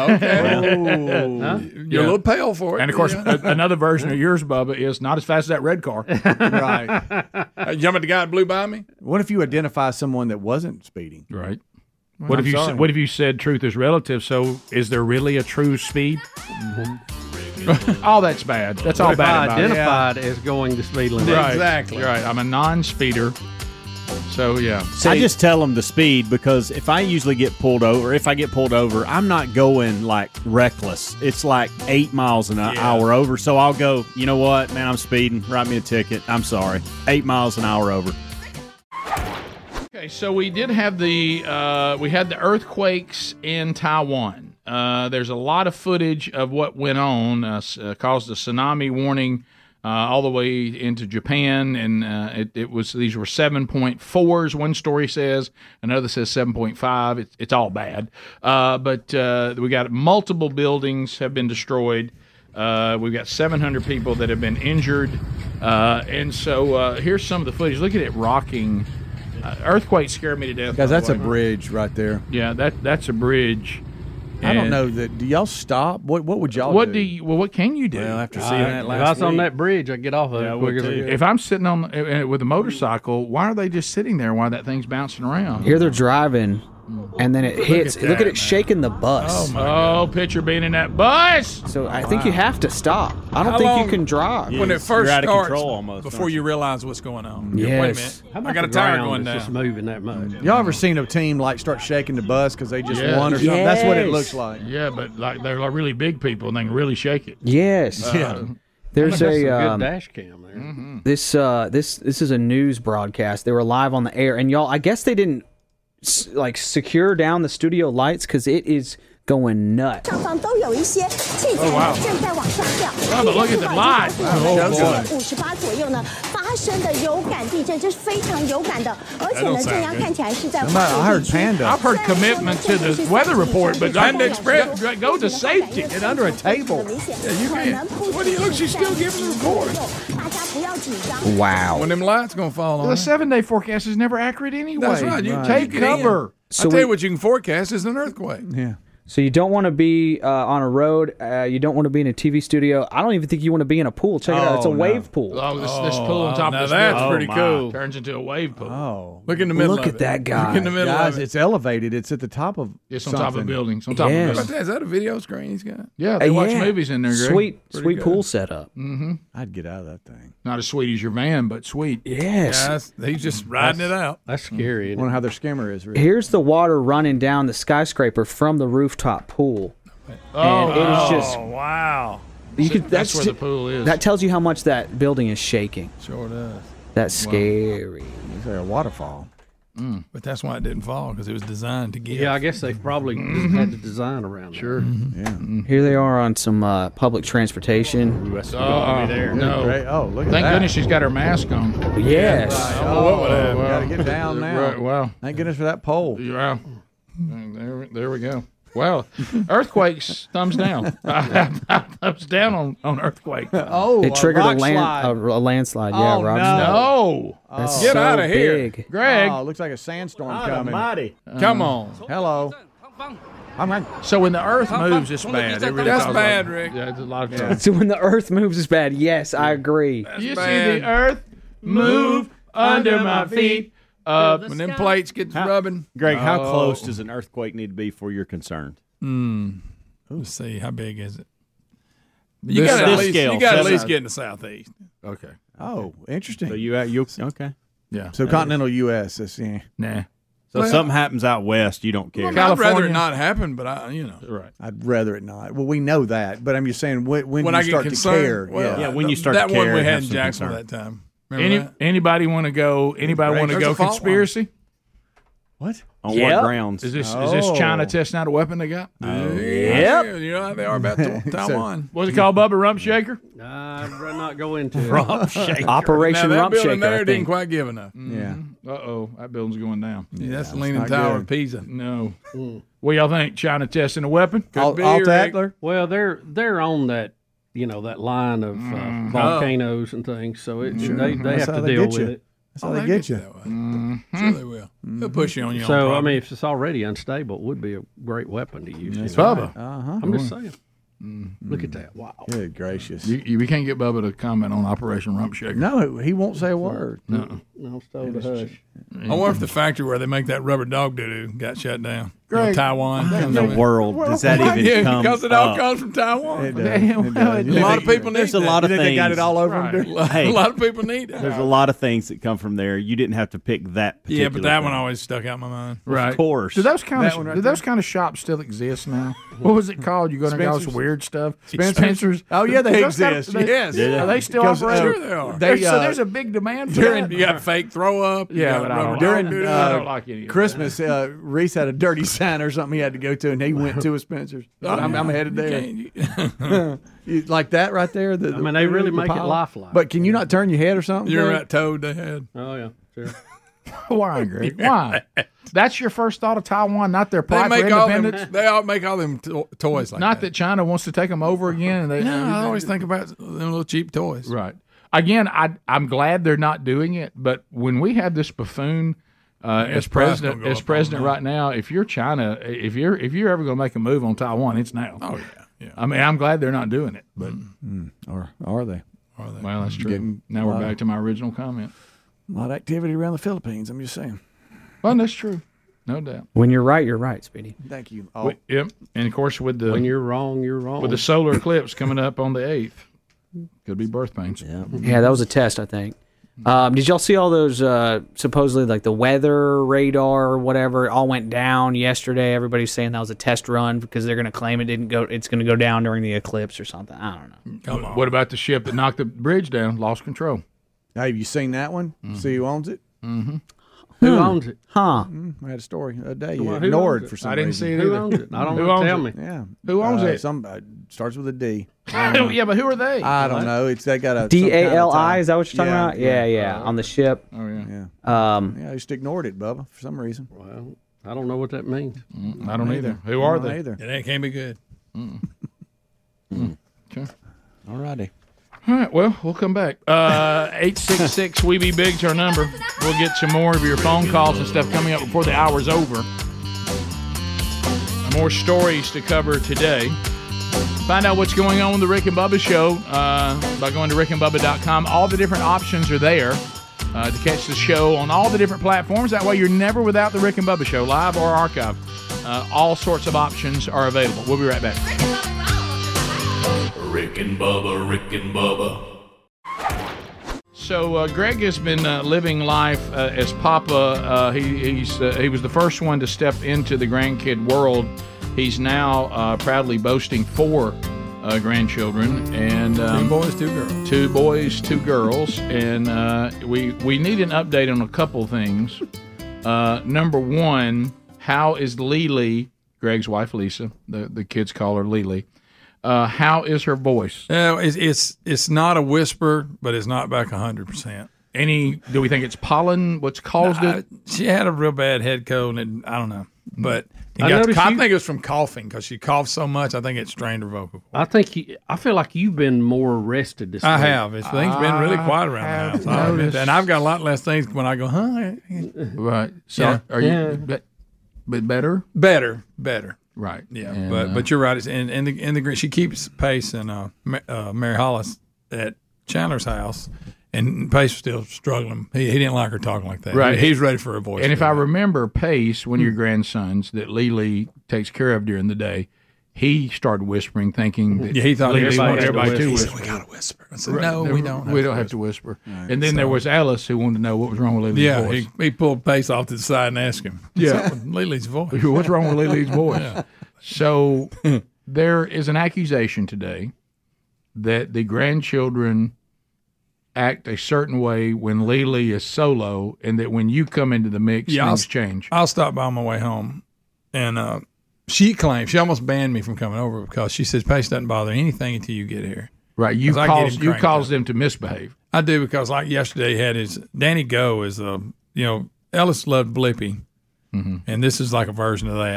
Okay. Huh? You're a little pale for it. And of course, another version of yours, Bubba, is not as fast as that red car. Right. Jumping the guy that blew by me? What if you identify someone that wasn't speeding? Right. What if you said truth is relative? So is there really a true speed? All that's bad. That's all What if bad I about it. identified as going the speed limit? Right. Exactly. Right. I'm a non-speeder. So yeah. I just tell them the speed because if I get pulled over, I'm not going like reckless. It's like 8 miles an hour over. So I'll go, you know what, man, I'm speeding. Write me a ticket. I'm sorry. 8 miles an hour over. Okay, so we did have the earthquakes in Taiwan. There's a lot of footage of what went on, caused a tsunami warning all the way into Japan, and these were 7.4s. One story says, another says 7.5. It's all bad, but we got multiple buildings have been destroyed. We've got 700 people that have been injured, and so here's some of the footage. Look at it rocking. Earthquakes scare me to death. Guys, that's a bridge right there. Yeah, that's a bridge. I don't know that. Do y'all stop? What would y'all do? What can you do? Well, after seeing that If last I was on week. that bridge, I'd get off of it quicker. If I'm sitting on with a motorcycle, why are they just sitting there while that thing's bouncing around? Here they're driving, and then it hits. Look at it shaking the bus. Picture being in that bus. So I think you have to stop. I don't think you can drive. When it first out of starts, control almost, before you realize what's going on. Yes. Wait a minute. How about I got the a tire ground going that's just down. moving that much? Y'all ever seen a team like start shaking the bus because they just Yes. won or something? That's what it Yes. looks like. Yeah, but like they're like really big people and they can really shake it. Yes. There's That's a good a dash cam there. this is a news broadcast. They were live on the air, and y'all, I guess they didn't secure down the studio lights because it is going nuts. Oh wow! Oh, but look at the light. I heard Panda. I've heard commitment to the weather report, but Panda Express. go to safety. Get under a table. You can't. What do you look? She's still giving the report. Wow. When them lights gonna fall on The her. 7-day forecast is never accurate anyway. That's right. You Take get in. cover. So I tell you what you can forecast is an earthquake. Yeah. So you don't want to be on a road. You don't want to be in a TV studio. I don't even think you want to be in a pool. Check it out. It's a wave pool. Oh, this pool on top now of this that's building pretty cool. turns into a wave pool. Oh. Look in the middle. Look of at it. that guy. Look in the middle Guys, of it. it's elevated. It's at the top of It's on top of a something. building. It's on top Yes. of a But building. is that a video screen he's got? Yeah, they watch Yeah. movies in there, Greg. Sweet pool setup. I'd get out of that thing. Not as sweet as your van, but sweet. Yes. Guys, he's just riding it out. That's scary. I Isn't wonder it? how their skimmer is. Really. Here's the water running down the skyscraper from the rooftop pool. And it is just wow. you could, That's where the pool is. That tells you how much that building is shaking. Sure does. That's scary. It's like a waterfall. But that's why it didn't fall, because it was designed to give. Yeah, I guess they probably had the design around. Sure. Here they are on some public transportation. No. Great. Oh, look at Thank that. goodness she's got her mask on. Yes. Oh, we gotta get down now. Right, well, Thank goodness for that pole. yeah. There we go. Well, earthquakes, thumbs down. Thumbs down on earthquake. Oh, It triggered a, rock slide. landslide. Yeah, Oh, Rob. No. That's Get so outta here. big. Greg. Oh, looks like a sandstorm coming. Come on. Hello. I'm like, So when the earth moves, it's bad. It really That's causes bad, a- Rick. Yeah, it's a lot of trouble. So when the earth moves is bad. Yes, I agree. You bad. see the earth move under my feet. When them plates get to rubbing. Greg, how close does an earthquake need to be before you're concerned? Let's see, how big is it? This You got to scale, at least seven. get in the southeast. Okay. oh, interesting. So you okay? Yeah. So continental U.S. That's, yeah. Nah. So if something happens out west, you don't care. I'd rather California. it not happen, but I. Right. I'd rather it not. Well, we know that, but I'm just saying when When you I get start concerned, to care. well, Yeah, when you start that to one care, we have had in some Jacksonville concern. that time. Remember that? Anybody want to go? Anybody want to There's go a fault line. conspiracy? What? On Yep. what grounds? Is this China testing out a weapon they got? Yep. You know how they are about Taiwan. What's it called, Bubba? Rump Shaker? I'd rather not go into it. Operation Now, that Rump building Shaker. there I didn't think. quite give enough. Yeah. Uh-oh. That building's going down. Yeah, that's the Leaning not Tower good. of Pisa. No. What y'all think? China testing a weapon? Alt Adler? Well, they're on that, that line of volcanoes and things, so they have to deal with it. That's how they get you. Sure they will. They'll push you on your own So, property. I mean, if it's already unstable, it would be a great weapon to use. That's Bubba. I'm just saying. Look at that. Wow. Good gracious. We can't get Bubba to comment on Operation Rump Shaker. No, he won't say a word. No. No, stole the hush. I wonder if the factory where they make that rubber dog doo-doo got shut down. Greg, Taiwan. In the world does that even come because it all up? comes from Taiwan. It does. A lot of people need There's a lot of You think they got things. it all over them? A Hey, lot of people need it. there's a lot of things that come from there. You didn't have to pick that particular Yeah, but that thing. one always stuck out in my mind. Right. Of course. Do those kind That one right of those kind of shops still exist now? What was it called? You go to all this Spencer's? weird stuff. Spencer's? Oh, yeah, they Those kind of- exist. Yes. Are they still Because, operating? Sure they are. So there's a big demand for During, that. you got fake throw up. you Yeah, got but I rubber don't- dog During doo-doo. I don't like any of that. Christmas, Reese had a dirty sign or something he had to go to, and he went to a Spencer's. I'm headed there. You like that right there? I mean, they really make it lifelike. But can you not turn your head or something? You remember Greg? that toad they had? Oh, yeah, sure. Why, Greg? Why? That's your first thought of Taiwan, not their They pride for make all independence? them. They all make all them toys like Not that China wants to take them over again. And they, No, I always think about them little cheap toys. Right. Again, I'm glad they're not doing it. But when we have this buffoon as price gonna president, go up on right now, if you're China, if you're ever going to make a move on Taiwan, it's now. Oh yeah. I mean, I'm glad they're not doing it. But Or are they? well, that's true. Getting Now we're back to my original comment. A lot of activity around the Philippines. I'm just saying. Well, that's true, no doubt. When you're right, Speedy. Thank you. Oh, Yep. And of course, with the When you're wrong, you're wrong. with the solar eclipse coming up on the 8th, could be birth pains. Yeah, that was a test, I think. Did y'all see all those supposedly like the weather radar or whatever? It all went down yesterday. Everybody's saying that was a test run because they're going to claim it didn't go. It's going to go down during the eclipse or something. I don't know. Come on. What about the ship that knocked the bridge down? Lost control. Hey, have you seen that one? See who owns it? Who owns it? Huh? I had a story the other day. Who You owns ignored it? for some I didn't reason. see it Who either. owns it? I don't Who know. owns Tell it? me. Yeah. Who owns it? Some starts with a D. Yeah, but who are they? I don't know. It's they got a DALI, is that what you're talking about? Yeah. Yeah, on the ship. Oh yeah. Yeah. Yeah, I just ignored it, Bubba, for some reason. Well, I don't know what that means. I don't either. Who are they? Either. Yeah, that can't be good. Okay. All righty. All right, well, we'll come back. 866 We Be Big's our number. We'll get some more of your phone calls and stuff coming up before the hour's over. More stories to cover today. Find out what's going on with the Rick and Bubba Show by going to rickandbubba.com. All the different options are there to catch the show on all the different platforms. That way you're never without the Rick and Bubba Show, live or archive. All sorts of options are available. We'll be right back. Rick and Bubba, Rick and Bubba. So Greg has been living life as Papa. He was the first one to step into the grandkid world. He's now proudly boasting 4 grandchildren and 2 boys, 2 girls. 2 boys, 2 girls, and we need an update on a couple things. Number one, how is Lily, Greg's wife Lisa? The kids call her Lily. How is her voice? It's not a whisper, but it's not back 100%. Do we think it's pollen? What's caused it? She had a real bad head cold, and I don't know. But I think it was from coughing because she coughed so much. I think it strained her vocal cord. I feel like you've been more rested this week. I have. Things been really quiet around the house. I'll admit that. And I've got a lot less things when I go, huh? Right. So are you but better? Better. Right. Yeah. And, but you're right. It's in the she keeps Pace and Mary Hollis at Chandler's house. And Pace was still struggling. He didn't like her talking like that. Right. He's ready for a voice. And if I remember Pace, one of your grandsons that Lily takes care of during the day, he started whispering, thinking that he thought Lily wanted everybody everybody to he whisper. said, we got to whisper. I said, no, we don't. We don't have to whisper. Right. And then there was Alice who wanted to know what was wrong with Lily's voice. He pulled Pace off to the side and asked him. Yeah. Lily's voice. What's wrong with Lily's voice? So there is an accusation today that the grandchildren act a certain way when Lily is solo, and that when you come into the mix, things change. I'll stop by on my way home, and she claims she almost banned me from coming over because she says Pace doesn't bother anything until you get here. Right, you cause them to misbehave. I do because like yesterday he had his Danny Go is Ellis loved Blippi, and this is like a version of that.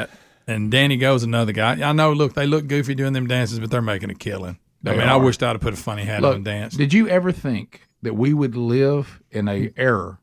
And Danny Go's another guy. I know. Look, they look goofy doing them dances, but they're making a killing. I wished I'd have put a funny hat on and danced. Did you ever think that we would live in a era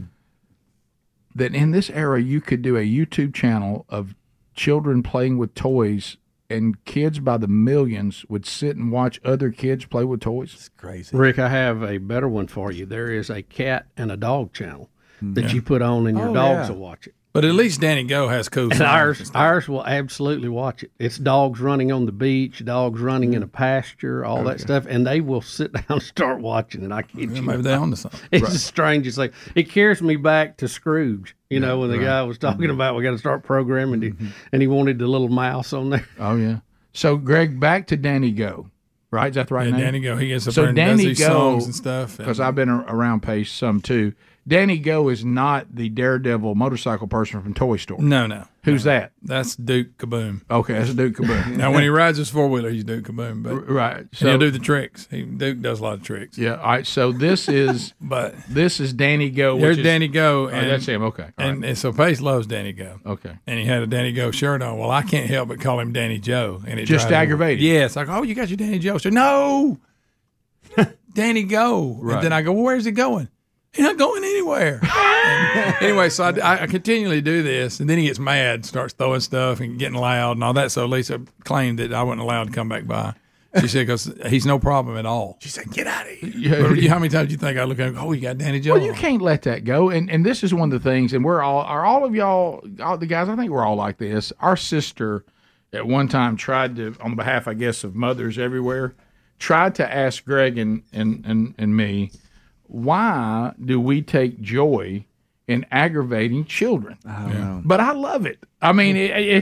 that in this era you could do a YouTube channel of children playing with toys, and kids by the millions would sit and watch other kids play with toys? It's crazy. Rick, I have a better one for you. There is a cat and a dog channel that you put on, and your dogs will watch it. But at least Danny Go has cool and ours will absolutely watch it. It's dogs running on the beach, dogs running in a pasture, all that stuff, and they will sit down and start watching it. I kid you. Maybe they're on to something. It's the strangest thing. It carries me back to Scrooge. You know, when the guy was talking about we got to start programming, and he wanted the little mouse on there. Oh yeah. So Greg, back to Danny Go. Right? Is that the right name? Danny Go. He gets up there and does these songs and stuff. Because I've been around Pace some too. Danny Go is not the daredevil motorcycle person from Toy Story. No. Who's that? That's Duke Kaboom. Okay, that's Duke Kaboom. Now, when he rides his four-wheeler, he's Duke Kaboom. But right. So he'll do the tricks. Duke does a lot of tricks. Yeah. All right. So this is this is Danny Go. There's Danny Go. And that's him. Okay. And so Pace loves Danny Go. Okay. And he had a Danny Go shirt on. Well, I can't help but call him Danny Joe. And it just aggravated. Yes. I go, oh, you got your Danny Joe shirt. No. Danny Go. Right. And then I go, well, where's he going? He's not going anywhere. Anyway, so I continually do this, and then he gets mad, starts throwing stuff and getting loud and all that. So Lisa claimed that I wasn't allowed to come back by. She said, because he's no problem at all. She said, get out of here. But how many times do you think I look at him, oh, you got Danny Joe? Well, you can't let that go. And this is one of the things, and are all of y'all, all the guys, I think we're all like this. Our sister at one time tried to, on behalf, I guess, of mothers everywhere, tried to ask Greg and me, why do we take joy in aggravating children? But I love it. I mean,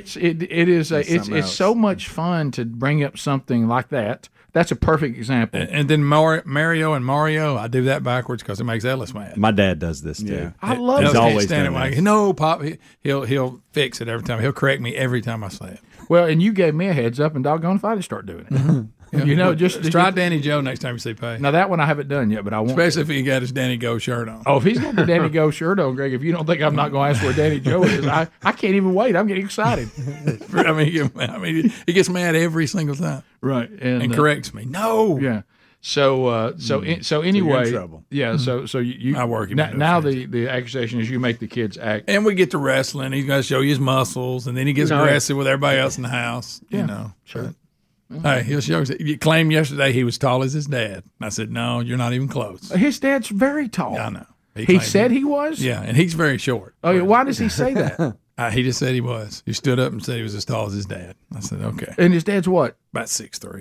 it's so much fun to bring up something like that. That's a perfect example. And then Mario, I do that backwards because it makes Ellis mad. My dad does this too. Yeah. I love it. He's always standing like, no, Pop. He'll fix it every time. He'll correct me every time I say it. Well, and you gave me a heads up, and doggone if I just start doing it. Yeah. You know, just try Danny Joe next time you see Pace. Now that one I haven't done yet, but I won't. Especially if he got his Danny Go shirt on. Oh, if he's got the Danny Go shirt on, Greg, if you don't think I'm not going to ask where Danny Joe is, I can't even wait. I'm getting excited. I mean, he gets mad every single time, right? And corrects me. No, yeah. So anyway, so you're in trouble. Yeah. So you I work now the accusation is you make the kids act, and we get to wrestling. He's got to show you his muscles, and then he gets aggressive with everybody else in the house. Yeah, you know, sure. Hey, he'll show. You claimed yesterday he was tall as his dad. I said, no, you're not even close. His dad's very tall. Yeah, I know. He said he was? Yeah, and he's very short. Oh, yeah. Why does he say that? He just said he was. He stood up and said he was as tall as his dad. I said, okay. And his dad's what? About 6'3".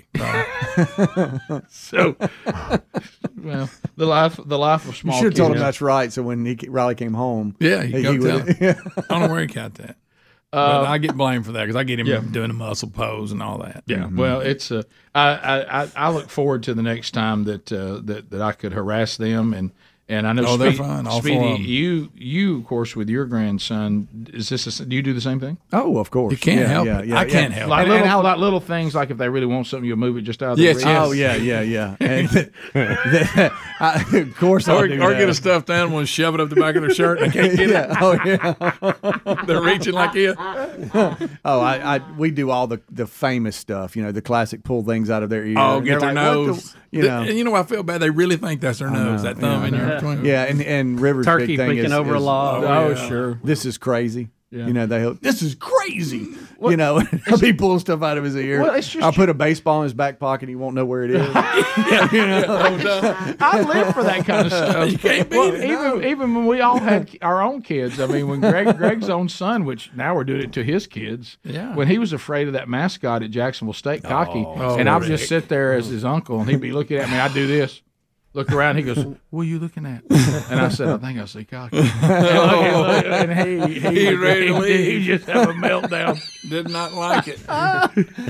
So, well, the life of small kids. You should have told him kids. that's right. So when Riley came home, yeah, he go tell him. I don't know where he got that. But I get blamed for that because I get him doing a muscle pose and all that. Yeah, well, it's I look forward to the next time that I could harass them and I know they're fine. All Speedy, you of course with your grandson, do you do the same thing? Oh, of course. You can't help it. I can't help it. Like little things like if they really want something, you'll move it just out of the reach. Oh yeah. And of course, or get a stuffed animal and shove it up the back of their shirt. And they can't get it. Oh yeah. They're reaching like it. We do all the famous stuff. You know, the classic pull things out of their ear. Oh, get their nose. And you know, I feel bad. They really think that's their nose. That thumb in your. Yeah, and River's turkey big thing picking over a log. Oh, sure. This is crazy. Yeah. You know, this is crazy. What? You know, he pulls stuff out of his ear. Well, it's just I'll put a baseball in his back pocket. He won't know where it is. You know? I live for that kind of stuff. You can't beat it. Even when we all had our own kids. I mean, when Greg's own son, which now we're doing it to his kids. Yeah. When he was afraid of that mascot at Jacksonville State, Cocky, and I would just sit there as his uncle, and he'd be looking at me. I'd do this. Look around. He goes, "What are you looking at?" And I said, "I think I see Cocky." And he ready to leave. He just have a meltdown. Did not like it. I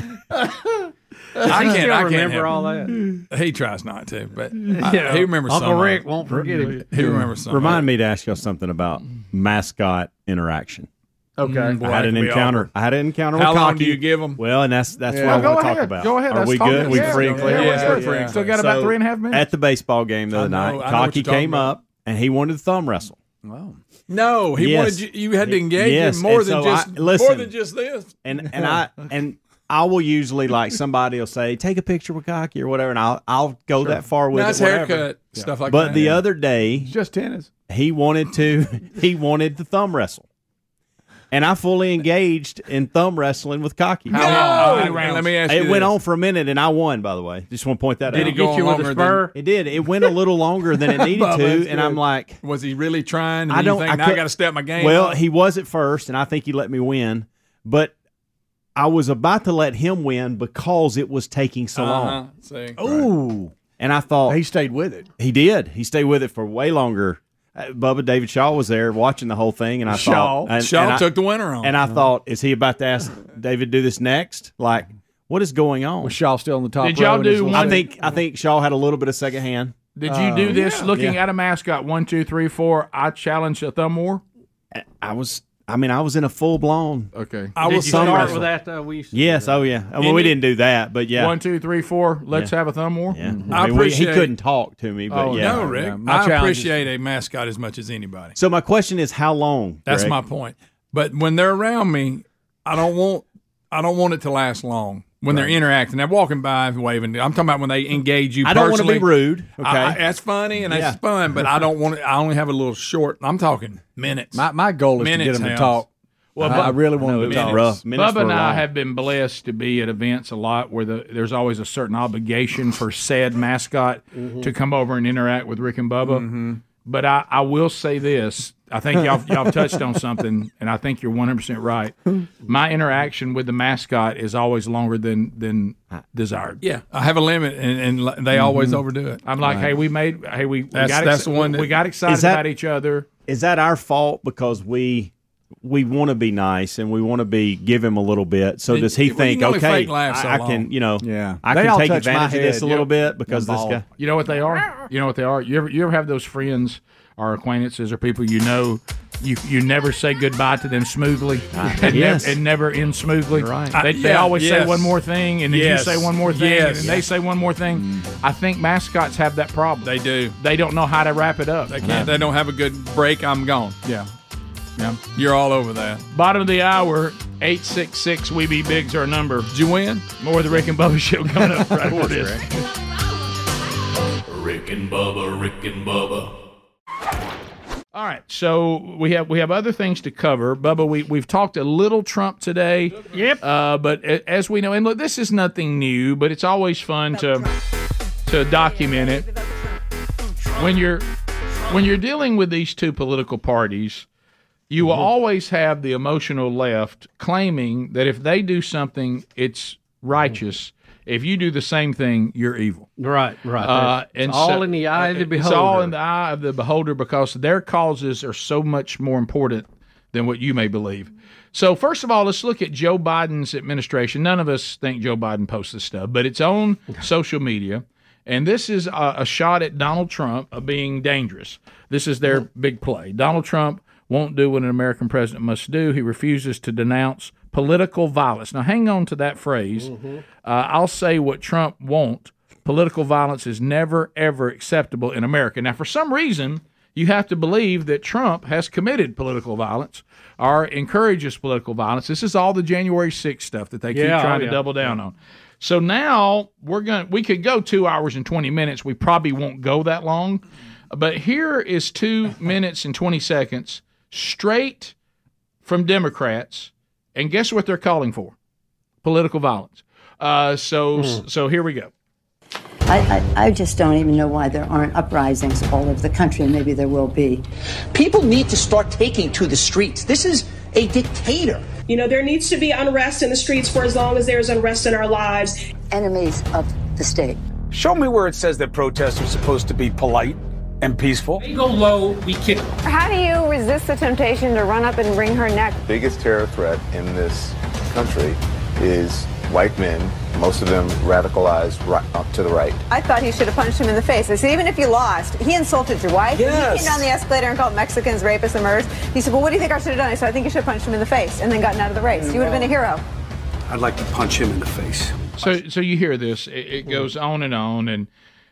can't remember all that. He tries not to, but he remembers. Uncle Rick won't forget him. He remembers something. Remind me to ask you something about mascot interaction. Okay. I had an encounter. With How long Cocky. do you give them? Well, and that's what I want to talk about. Go ahead. Are we good? We free and clear? Yeah. Still got about 3.5 minutes. At the baseball game the other night, Cocky came up and he wanted to thumb wrestle. Wow. No, he Yes. wanted you had to engage Yes, him more and than so just listen, more than just this. And I will usually, like, somebody will say, take a picture with Cocky or whatever, and I'll go that far with Nice it. Whatever. haircut, stuff like but that. the other day, just tennis. He wanted the thumb wrestle. And I fully engaged in thumb wrestling with Cocky. How long? Let me ask you It went this. on for a minute, and I won, by the way. Just want to point that out. Did he go on longer than- It did. It went a little longer than it needed Bubba, to, that's and I'm good. like... Was he really trying? I don't. Think, now I got to step my game Well, up? he was at first, and I think he let me win. But I was about to let him win because it was taking so long. See. Ooh. And I thought... He stayed with it. He did. He stayed with it for way longer. Bubba, David Shaw was there watching the whole thing, and I thought... Shaw took the winner on. And I thought, is he about to ask David to do this next? Like, what is going on? Was Shaw still on the top Did y'all row? do I think Shaw had a little bit of second hand. Did you do this looking Yeah. at a mascot? 1, 2, 3, 4. I challenge a thumb war. I was in a full blown. Okay. Did you start with that? We used to Yes. Oh yeah. Well, we didn't do that, but yeah. 1, 2, 3, 4. Let's have a thumb war. Yeah. I he appreciate- couldn't talk to me, but yeah. No, Rick. my I challenge appreciate a mascot as much as anybody. So my question is, how long? That's Greg? my point. But when they're around me, I don't want it to last long. When they're interacting, they're walking by and waving. I'm talking about when they engage you. I don't want to personally. be rude. Okay. That's funny and Yeah. that's fun, but I don't want it. I only have a little short. I'm talking minutes. My goal is to get him to House. talk. Well, I really want him to talk. rough. Minutes Bubba for and a I while. have been blessed to be at events a lot where there's always a certain obligation for said mascot to come over and interact with Rick and Bubba. But I will say this. I think y'all touched on something, and I think you're 100% right. My interaction with the mascot is always longer than desired. Yeah, I have a limit, and they always overdo it. I'm like, we That's the one. We got excited about each other. Is that our fault because we want to be nice and we want to give him a little bit? So does he Well, you think, can only okay, fake laugh so I long. can, Yeah. I They can all take touch my advantage of this head. a little bit because this guy. You know what they are? You know what they are? You ever have those friends or acquaintances or people you know, you never say goodbye to them smoothly and never end smoothly. Right. They always say one more thing, and then you say one more thing, and then they say one more thing. I think mascots have that problem. They do. They don't know how to wrap it up. They can't. They don't have a good break. I'm gone. Yeah. You're all over that. Bottom of the hour, 866 We Be Big's our number. Did you win? More of the Rick and Bubba show coming up right after this. Rick and Bubba, Rick and Bubba. All right, so we have other things to cover. Bubba, we've talked a little Trump today. Yep. But as we know, and look, this is nothing new, but it's always fun to document it. When you're dealing with these two political parties, you will always have the emotional left claiming that if they do something, it's righteous. If you do the same thing, you're evil. Right. And it's all in the eye of the beholder. It's all in the eye of the beholder because their causes are so much more important than what you may believe. So first of all, let's look at Joe Biden's administration. None of us think Joe Biden posts this stuff, but it's on social media. And this is a shot at Donald Trump of being dangerous. This is their big play. Donald Trump won't do what an American president must do. He refuses to denounce political violence. Now, hang on to that phrase. I'll say what Trump won't. Political violence is never, ever acceptable in America. Now, for some reason, you have to believe that Trump has committed political violence or encourages political violence. This is all the January 6th stuff that they keep trying to double down on. So now we could go 2 hours and 20 minutes. We probably won't go that long. But here is 2 minutes and 20 seconds straight from Democrats. And guess what they're calling for? Political violence. So here we go. I just don't even know why there aren't uprisings all over the country, and maybe there will be. People need to start taking to the streets. This is a dictator. You know, there needs to be unrest in the streets for as long as there's unrest in our lives. Enemies of the state. Show me where it says that protests are supposed to be polite and peaceful. We go low, we kick. How do you resist the temptation to run up and wring her neck? The biggest terror threat in this country is white men, most of them radicalized up to the right. I thought he should have punched him in the face. I said, even if you lost, he insulted your wife. Yes. He came down the escalator and called Mexicans rapists and murderers. He said, well, what do you think I should have done? I said, I think you should have punched him in the face and then gotten out of the race. You would have been a hero. I'd like to punch him in the face. So you hear this. It goes on, and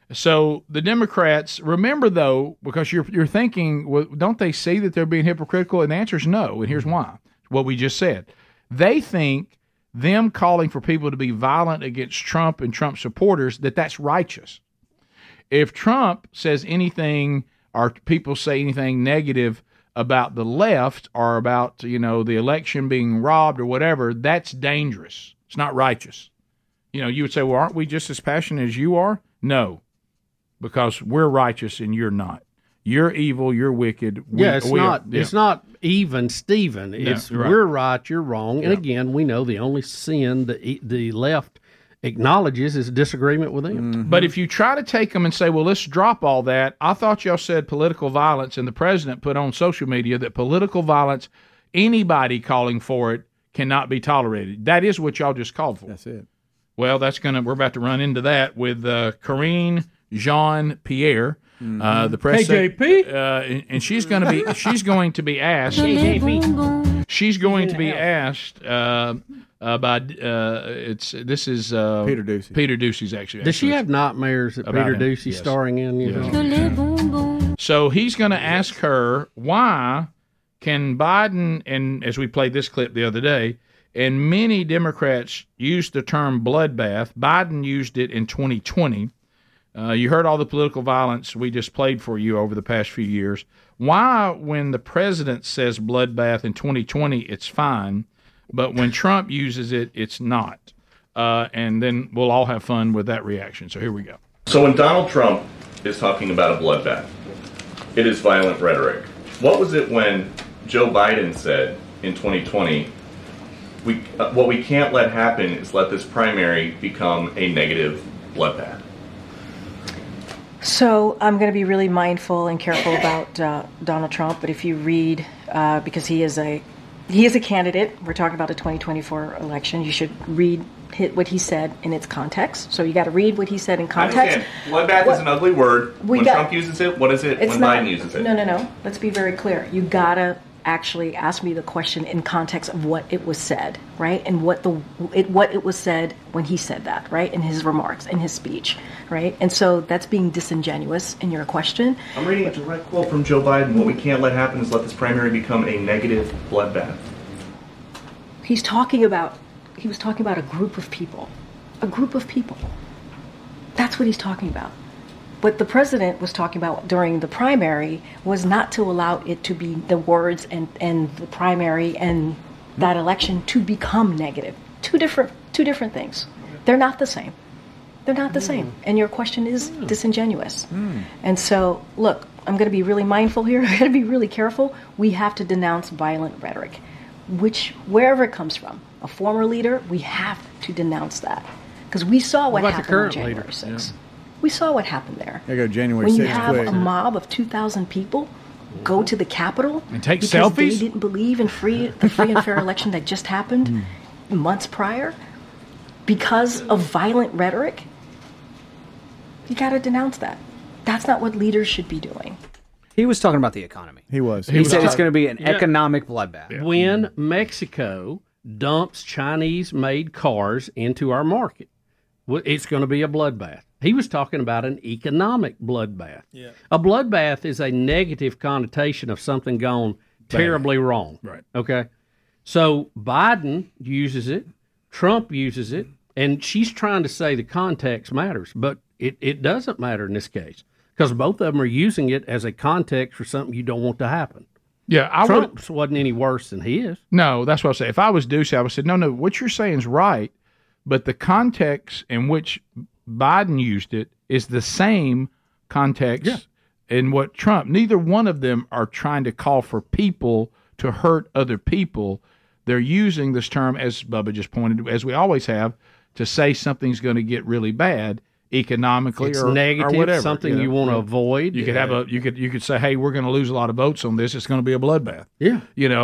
So the Democrats, remember though, because you're thinking, well, don't they see that they're being hypocritical? And the answer is no, and here's why. What we just said. They think them calling for people to be violent against Trump and Trump supporters, that's righteous. If Trump says anything or people say anything negative about the left or about, the election being robbed or whatever, that's dangerous. It's not righteous. You would say, well, aren't we just as passionate as you are? No, because we're righteous and you're not. You're evil, you're wicked. It's not even Steven. It's right. We're right, you're wrong. And again, we know the only sin the left acknowledges is disagreement with them. Mm-hmm. But if you try to take them and say, well, let's drop all that, I thought y'all said political violence, and the president put on social media that political violence, anybody calling for it, cannot be tolerated. That is what y'all just called for. That's it. Well, we're about to run into that with Karine Jean-Pierre, the press KJP, and she's going to be asked. She's going to be asked by this is Peter Ducey. Peter Ducey's actually. Does she have nightmares that Peter Ducey starring in? So he's going to ask her, why can Biden, and as we played this clip the other day, and many Democrats used the term bloodbath. Biden used it in 2020. You heard all the political violence we just played for you over the past few years. Why, when the president says bloodbath in 2020, it's fine, but when Trump uses it, it's not? And then we'll all have fun with that reaction. So here we go. So when Donald Trump is talking about a bloodbath, it is violent rhetoric. What was it when Joe Biden said in 2020, what we can't let happen is let this primary become a negative bloodbath? So I'm going to be really mindful and careful about Donald Trump, but if you read, because he is a candidate, we're talking about a 2024 election, you should read what he said in its context. So you got to read what he said in context. I understand. Bloodbath is an ugly word. When Trump uses it, what is it when Biden uses it? No. Let's be very clear. You got to actually ask me the question in context of what it was said, right? And what it was said when he said that, right? In his remarks, in his speech, right? And so that's being disingenuous in your question. I'm reading a direct quote from Joe Biden. What we can't let happen is let this primary become a negative bloodbath. He was talking about a group of people. A group of people. That's what he's talking about. What the president was talking about during the primary was not to allow it to be the words and the primary and that election to become negative. Two different things. They're not the same. They're not the same. And your question is disingenuous. And so, look, I'm going to be really mindful here. I'm going to be really careful. We have to denounce violent rhetoric, wherever it comes from. A former leader, we have to denounce that. Because we saw what happened on January 6th. Yeah. We saw what happened there. There you go, January 6th. When you have a mob of 2,000 people go to the Capitol and take because selfies, they didn't believe in the free and fair election that just happened months prior, because of violent rhetoric, you got to denounce that. That's not what leaders should be doing. He was talking about the economy. He was. He said it's going to be an economic bloodbath. Yeah. When Mexico dumps Chinese-made cars into our market, it's going to be a bloodbath. He was talking about an economic bloodbath. Yeah. A bloodbath is a negative connotation of something gone terribly wrong. Right. Okay? So Biden uses it, Trump uses it, and she's trying to say the context matters, but it doesn't matter in this case because both of them are using it as a context for something you don't want to happen. Yeah, Trump's wasn't any worse than his. No, that's what I say. If I was Ducey, I would say, no, what you're saying is right, but the context in which Biden used it is the same context in what Trump. Neither one of them are trying to call for people to hurt other people. They're using this term, as Bubba just pointed, as we always have, to say something's going to get really bad economically it's or negative, or whatever. Something you want to avoid. You could have you could say, hey, we're going to lose a lot of votes on this. It's going to be a bloodbath. Yeah,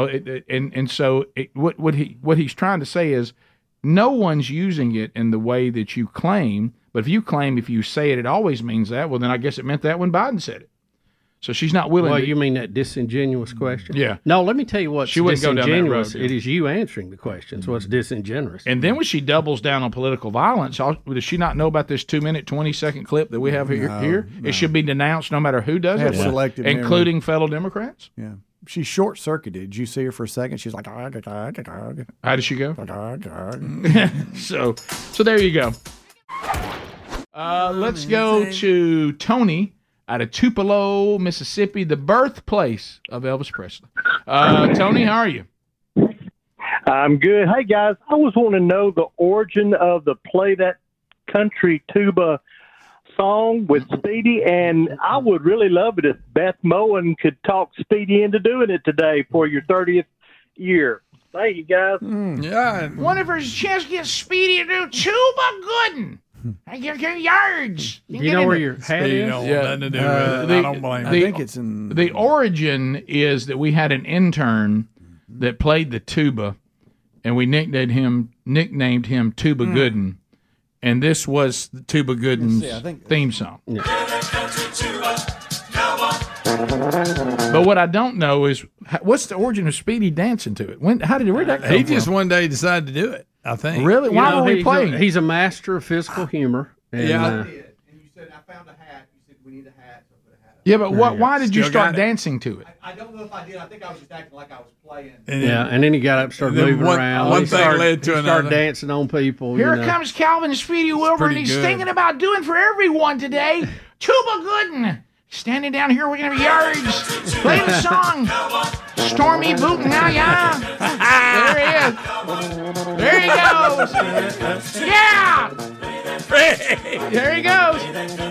so what he's trying to say is, no one's using it in the way that you claim. But if you say it, it always means that. Well, then I guess it meant that when Biden said it. So she's not willing. Well, to, you mean that disingenuous question? Yeah. No, let me tell you what's She wouldn't go down that disingenuous. road, yeah. It is you answering the question. So it's disingenuous. And then when she doubles down on political violence, does she not know about this 2-minute, 20-second clip that we have here? It should be denounced no matter who does Have it, selective memory. including fellow Democrats. Yeah. She short-circuited. Did you see her for a second? She's like, How did she go? So there you go. Let's go to Tony out of Tupelo, Mississippi, the birthplace of Elvis Presley. Tony, how are you? I'm good. Hey, guys, I was wanting to know the origin of the Play That Country Tuba song with Speedy, and I would really love it if Beth Moen could talk Speedy into doing it today for your 30th year. Thank you, guys. Yeah. Wonder if there's a chance to get Speedy to do Tuba Gooden. I give you yards. You know where your hat Speedy is? don't want nothing to do with it. I don't blame him. I think it's in... The origin is that we had an intern that played the tuba, and we nicknamed him Tuba Gooden, and this was the Tuba Gooden's theme song. Yeah. But what I don't know is what's the origin of Speedy dancing to it? Where did that come from? He just one day decided to do it, I think. Really? Why were we playing? He's a master of physical humor. And, Yeah, I And you said, I found a hat. You said, we need a hat. So I put a hat on. Yeah, but why did you start dancing to it? I don't know if I did. I think I was just acting like I was playing. and then he got up and started And then moving around. one He thing started- led to he another. started dancing on people. Here you know. comes Calvin Speedy Wilbur, and pretty he's good. thinking about doing for everyone today. Tuba Gooden. Standing down here, we're going to have yards. Play the song. Stormy Bootin' now, yeah. There he is. There he goes. Yeah. There he goes.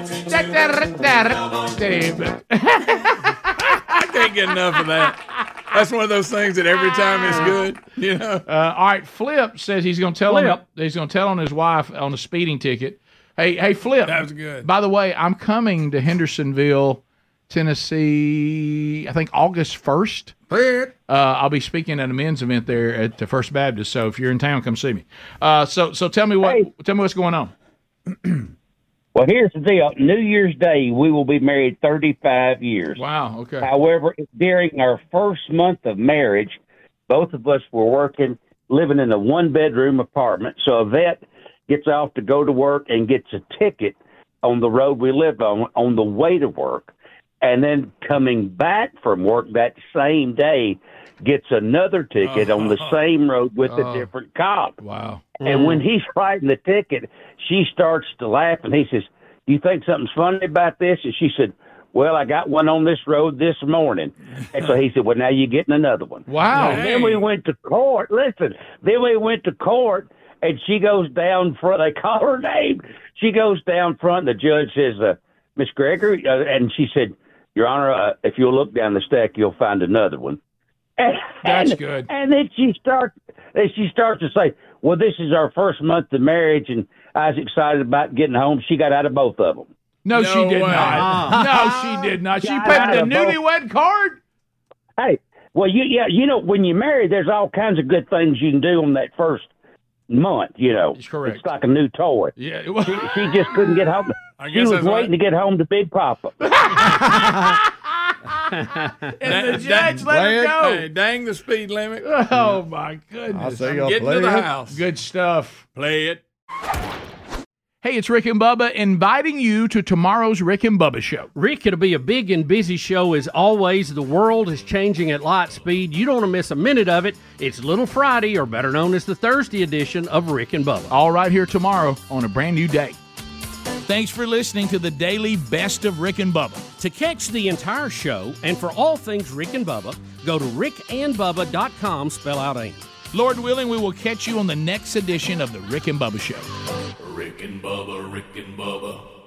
I can't get enough of that. That's one of those things that every time it's good, you know. All right, Flip says he's going to tell on his wife on a speeding ticket. Hey, Flip. That was good. By the way, I'm coming to Hendersonville, Tennessee, I think August 1st. I'll be speaking at a men's event there at the First Baptist. So if you're in town, come see me. So tell me what's going on. Well, here's the deal. New Year's Day, we will be married 35 years. Wow, okay. However, during our first month of marriage, both of us were living in a one-bedroom apartment. So Yvette gets off to go to work and gets a ticket on the road we lived on the way to work. And then coming back from work that same day, gets another ticket on the same road with a different cop. Wow. And when he's writing the ticket, she starts to laugh, and he says, "Do you think something's funny about this?" And she said, "Well, I got one on this road this morning." And so he said, "Well, now you're getting another one." Wow. And then we went to court. Listen, then we went to court, and she goes down front. They call her name. She goes down front. The judge says, "Miss Gregory," and she said, "Your Honor, if you'll look down the stack, you'll find another one." That's good. And then she starts to say, "Well, this is our first month of marriage, and I was excited about getting home." She got out of both of them. No, she did not. No, she did not. She put the newlywed card. Hey, well, you know, when you're married, there's all kinds of good things you can do on that first month. You know, That's correct. It's like a new toy. Yeah, she just couldn't get home. She was waiting to get home to Big Papa. And the judge let her go. Hey, dang the speed limit. Oh, my goodness. I say y'all Get play to the it. house. Good stuff. Play it. Hey, it's Rick and Bubba inviting you to tomorrow's Rick and Bubba show. Rick, it'll be a big and busy show as always. The world is changing at light speed. You don't want to miss a minute of it. It's Little Friday, or better known as the Thursday edition of Rick and Bubba. All right here tomorrow on a brand new day. Thanks for listening to the daily Best of Rick and Bubba. To catch the entire show and for all things Rick and Bubba, go to rickandbubba.com, spell out AIM. Lord willing, we will catch you on the next edition of the Rick and Bubba show. Rick and Bubba, Rick and Bubba.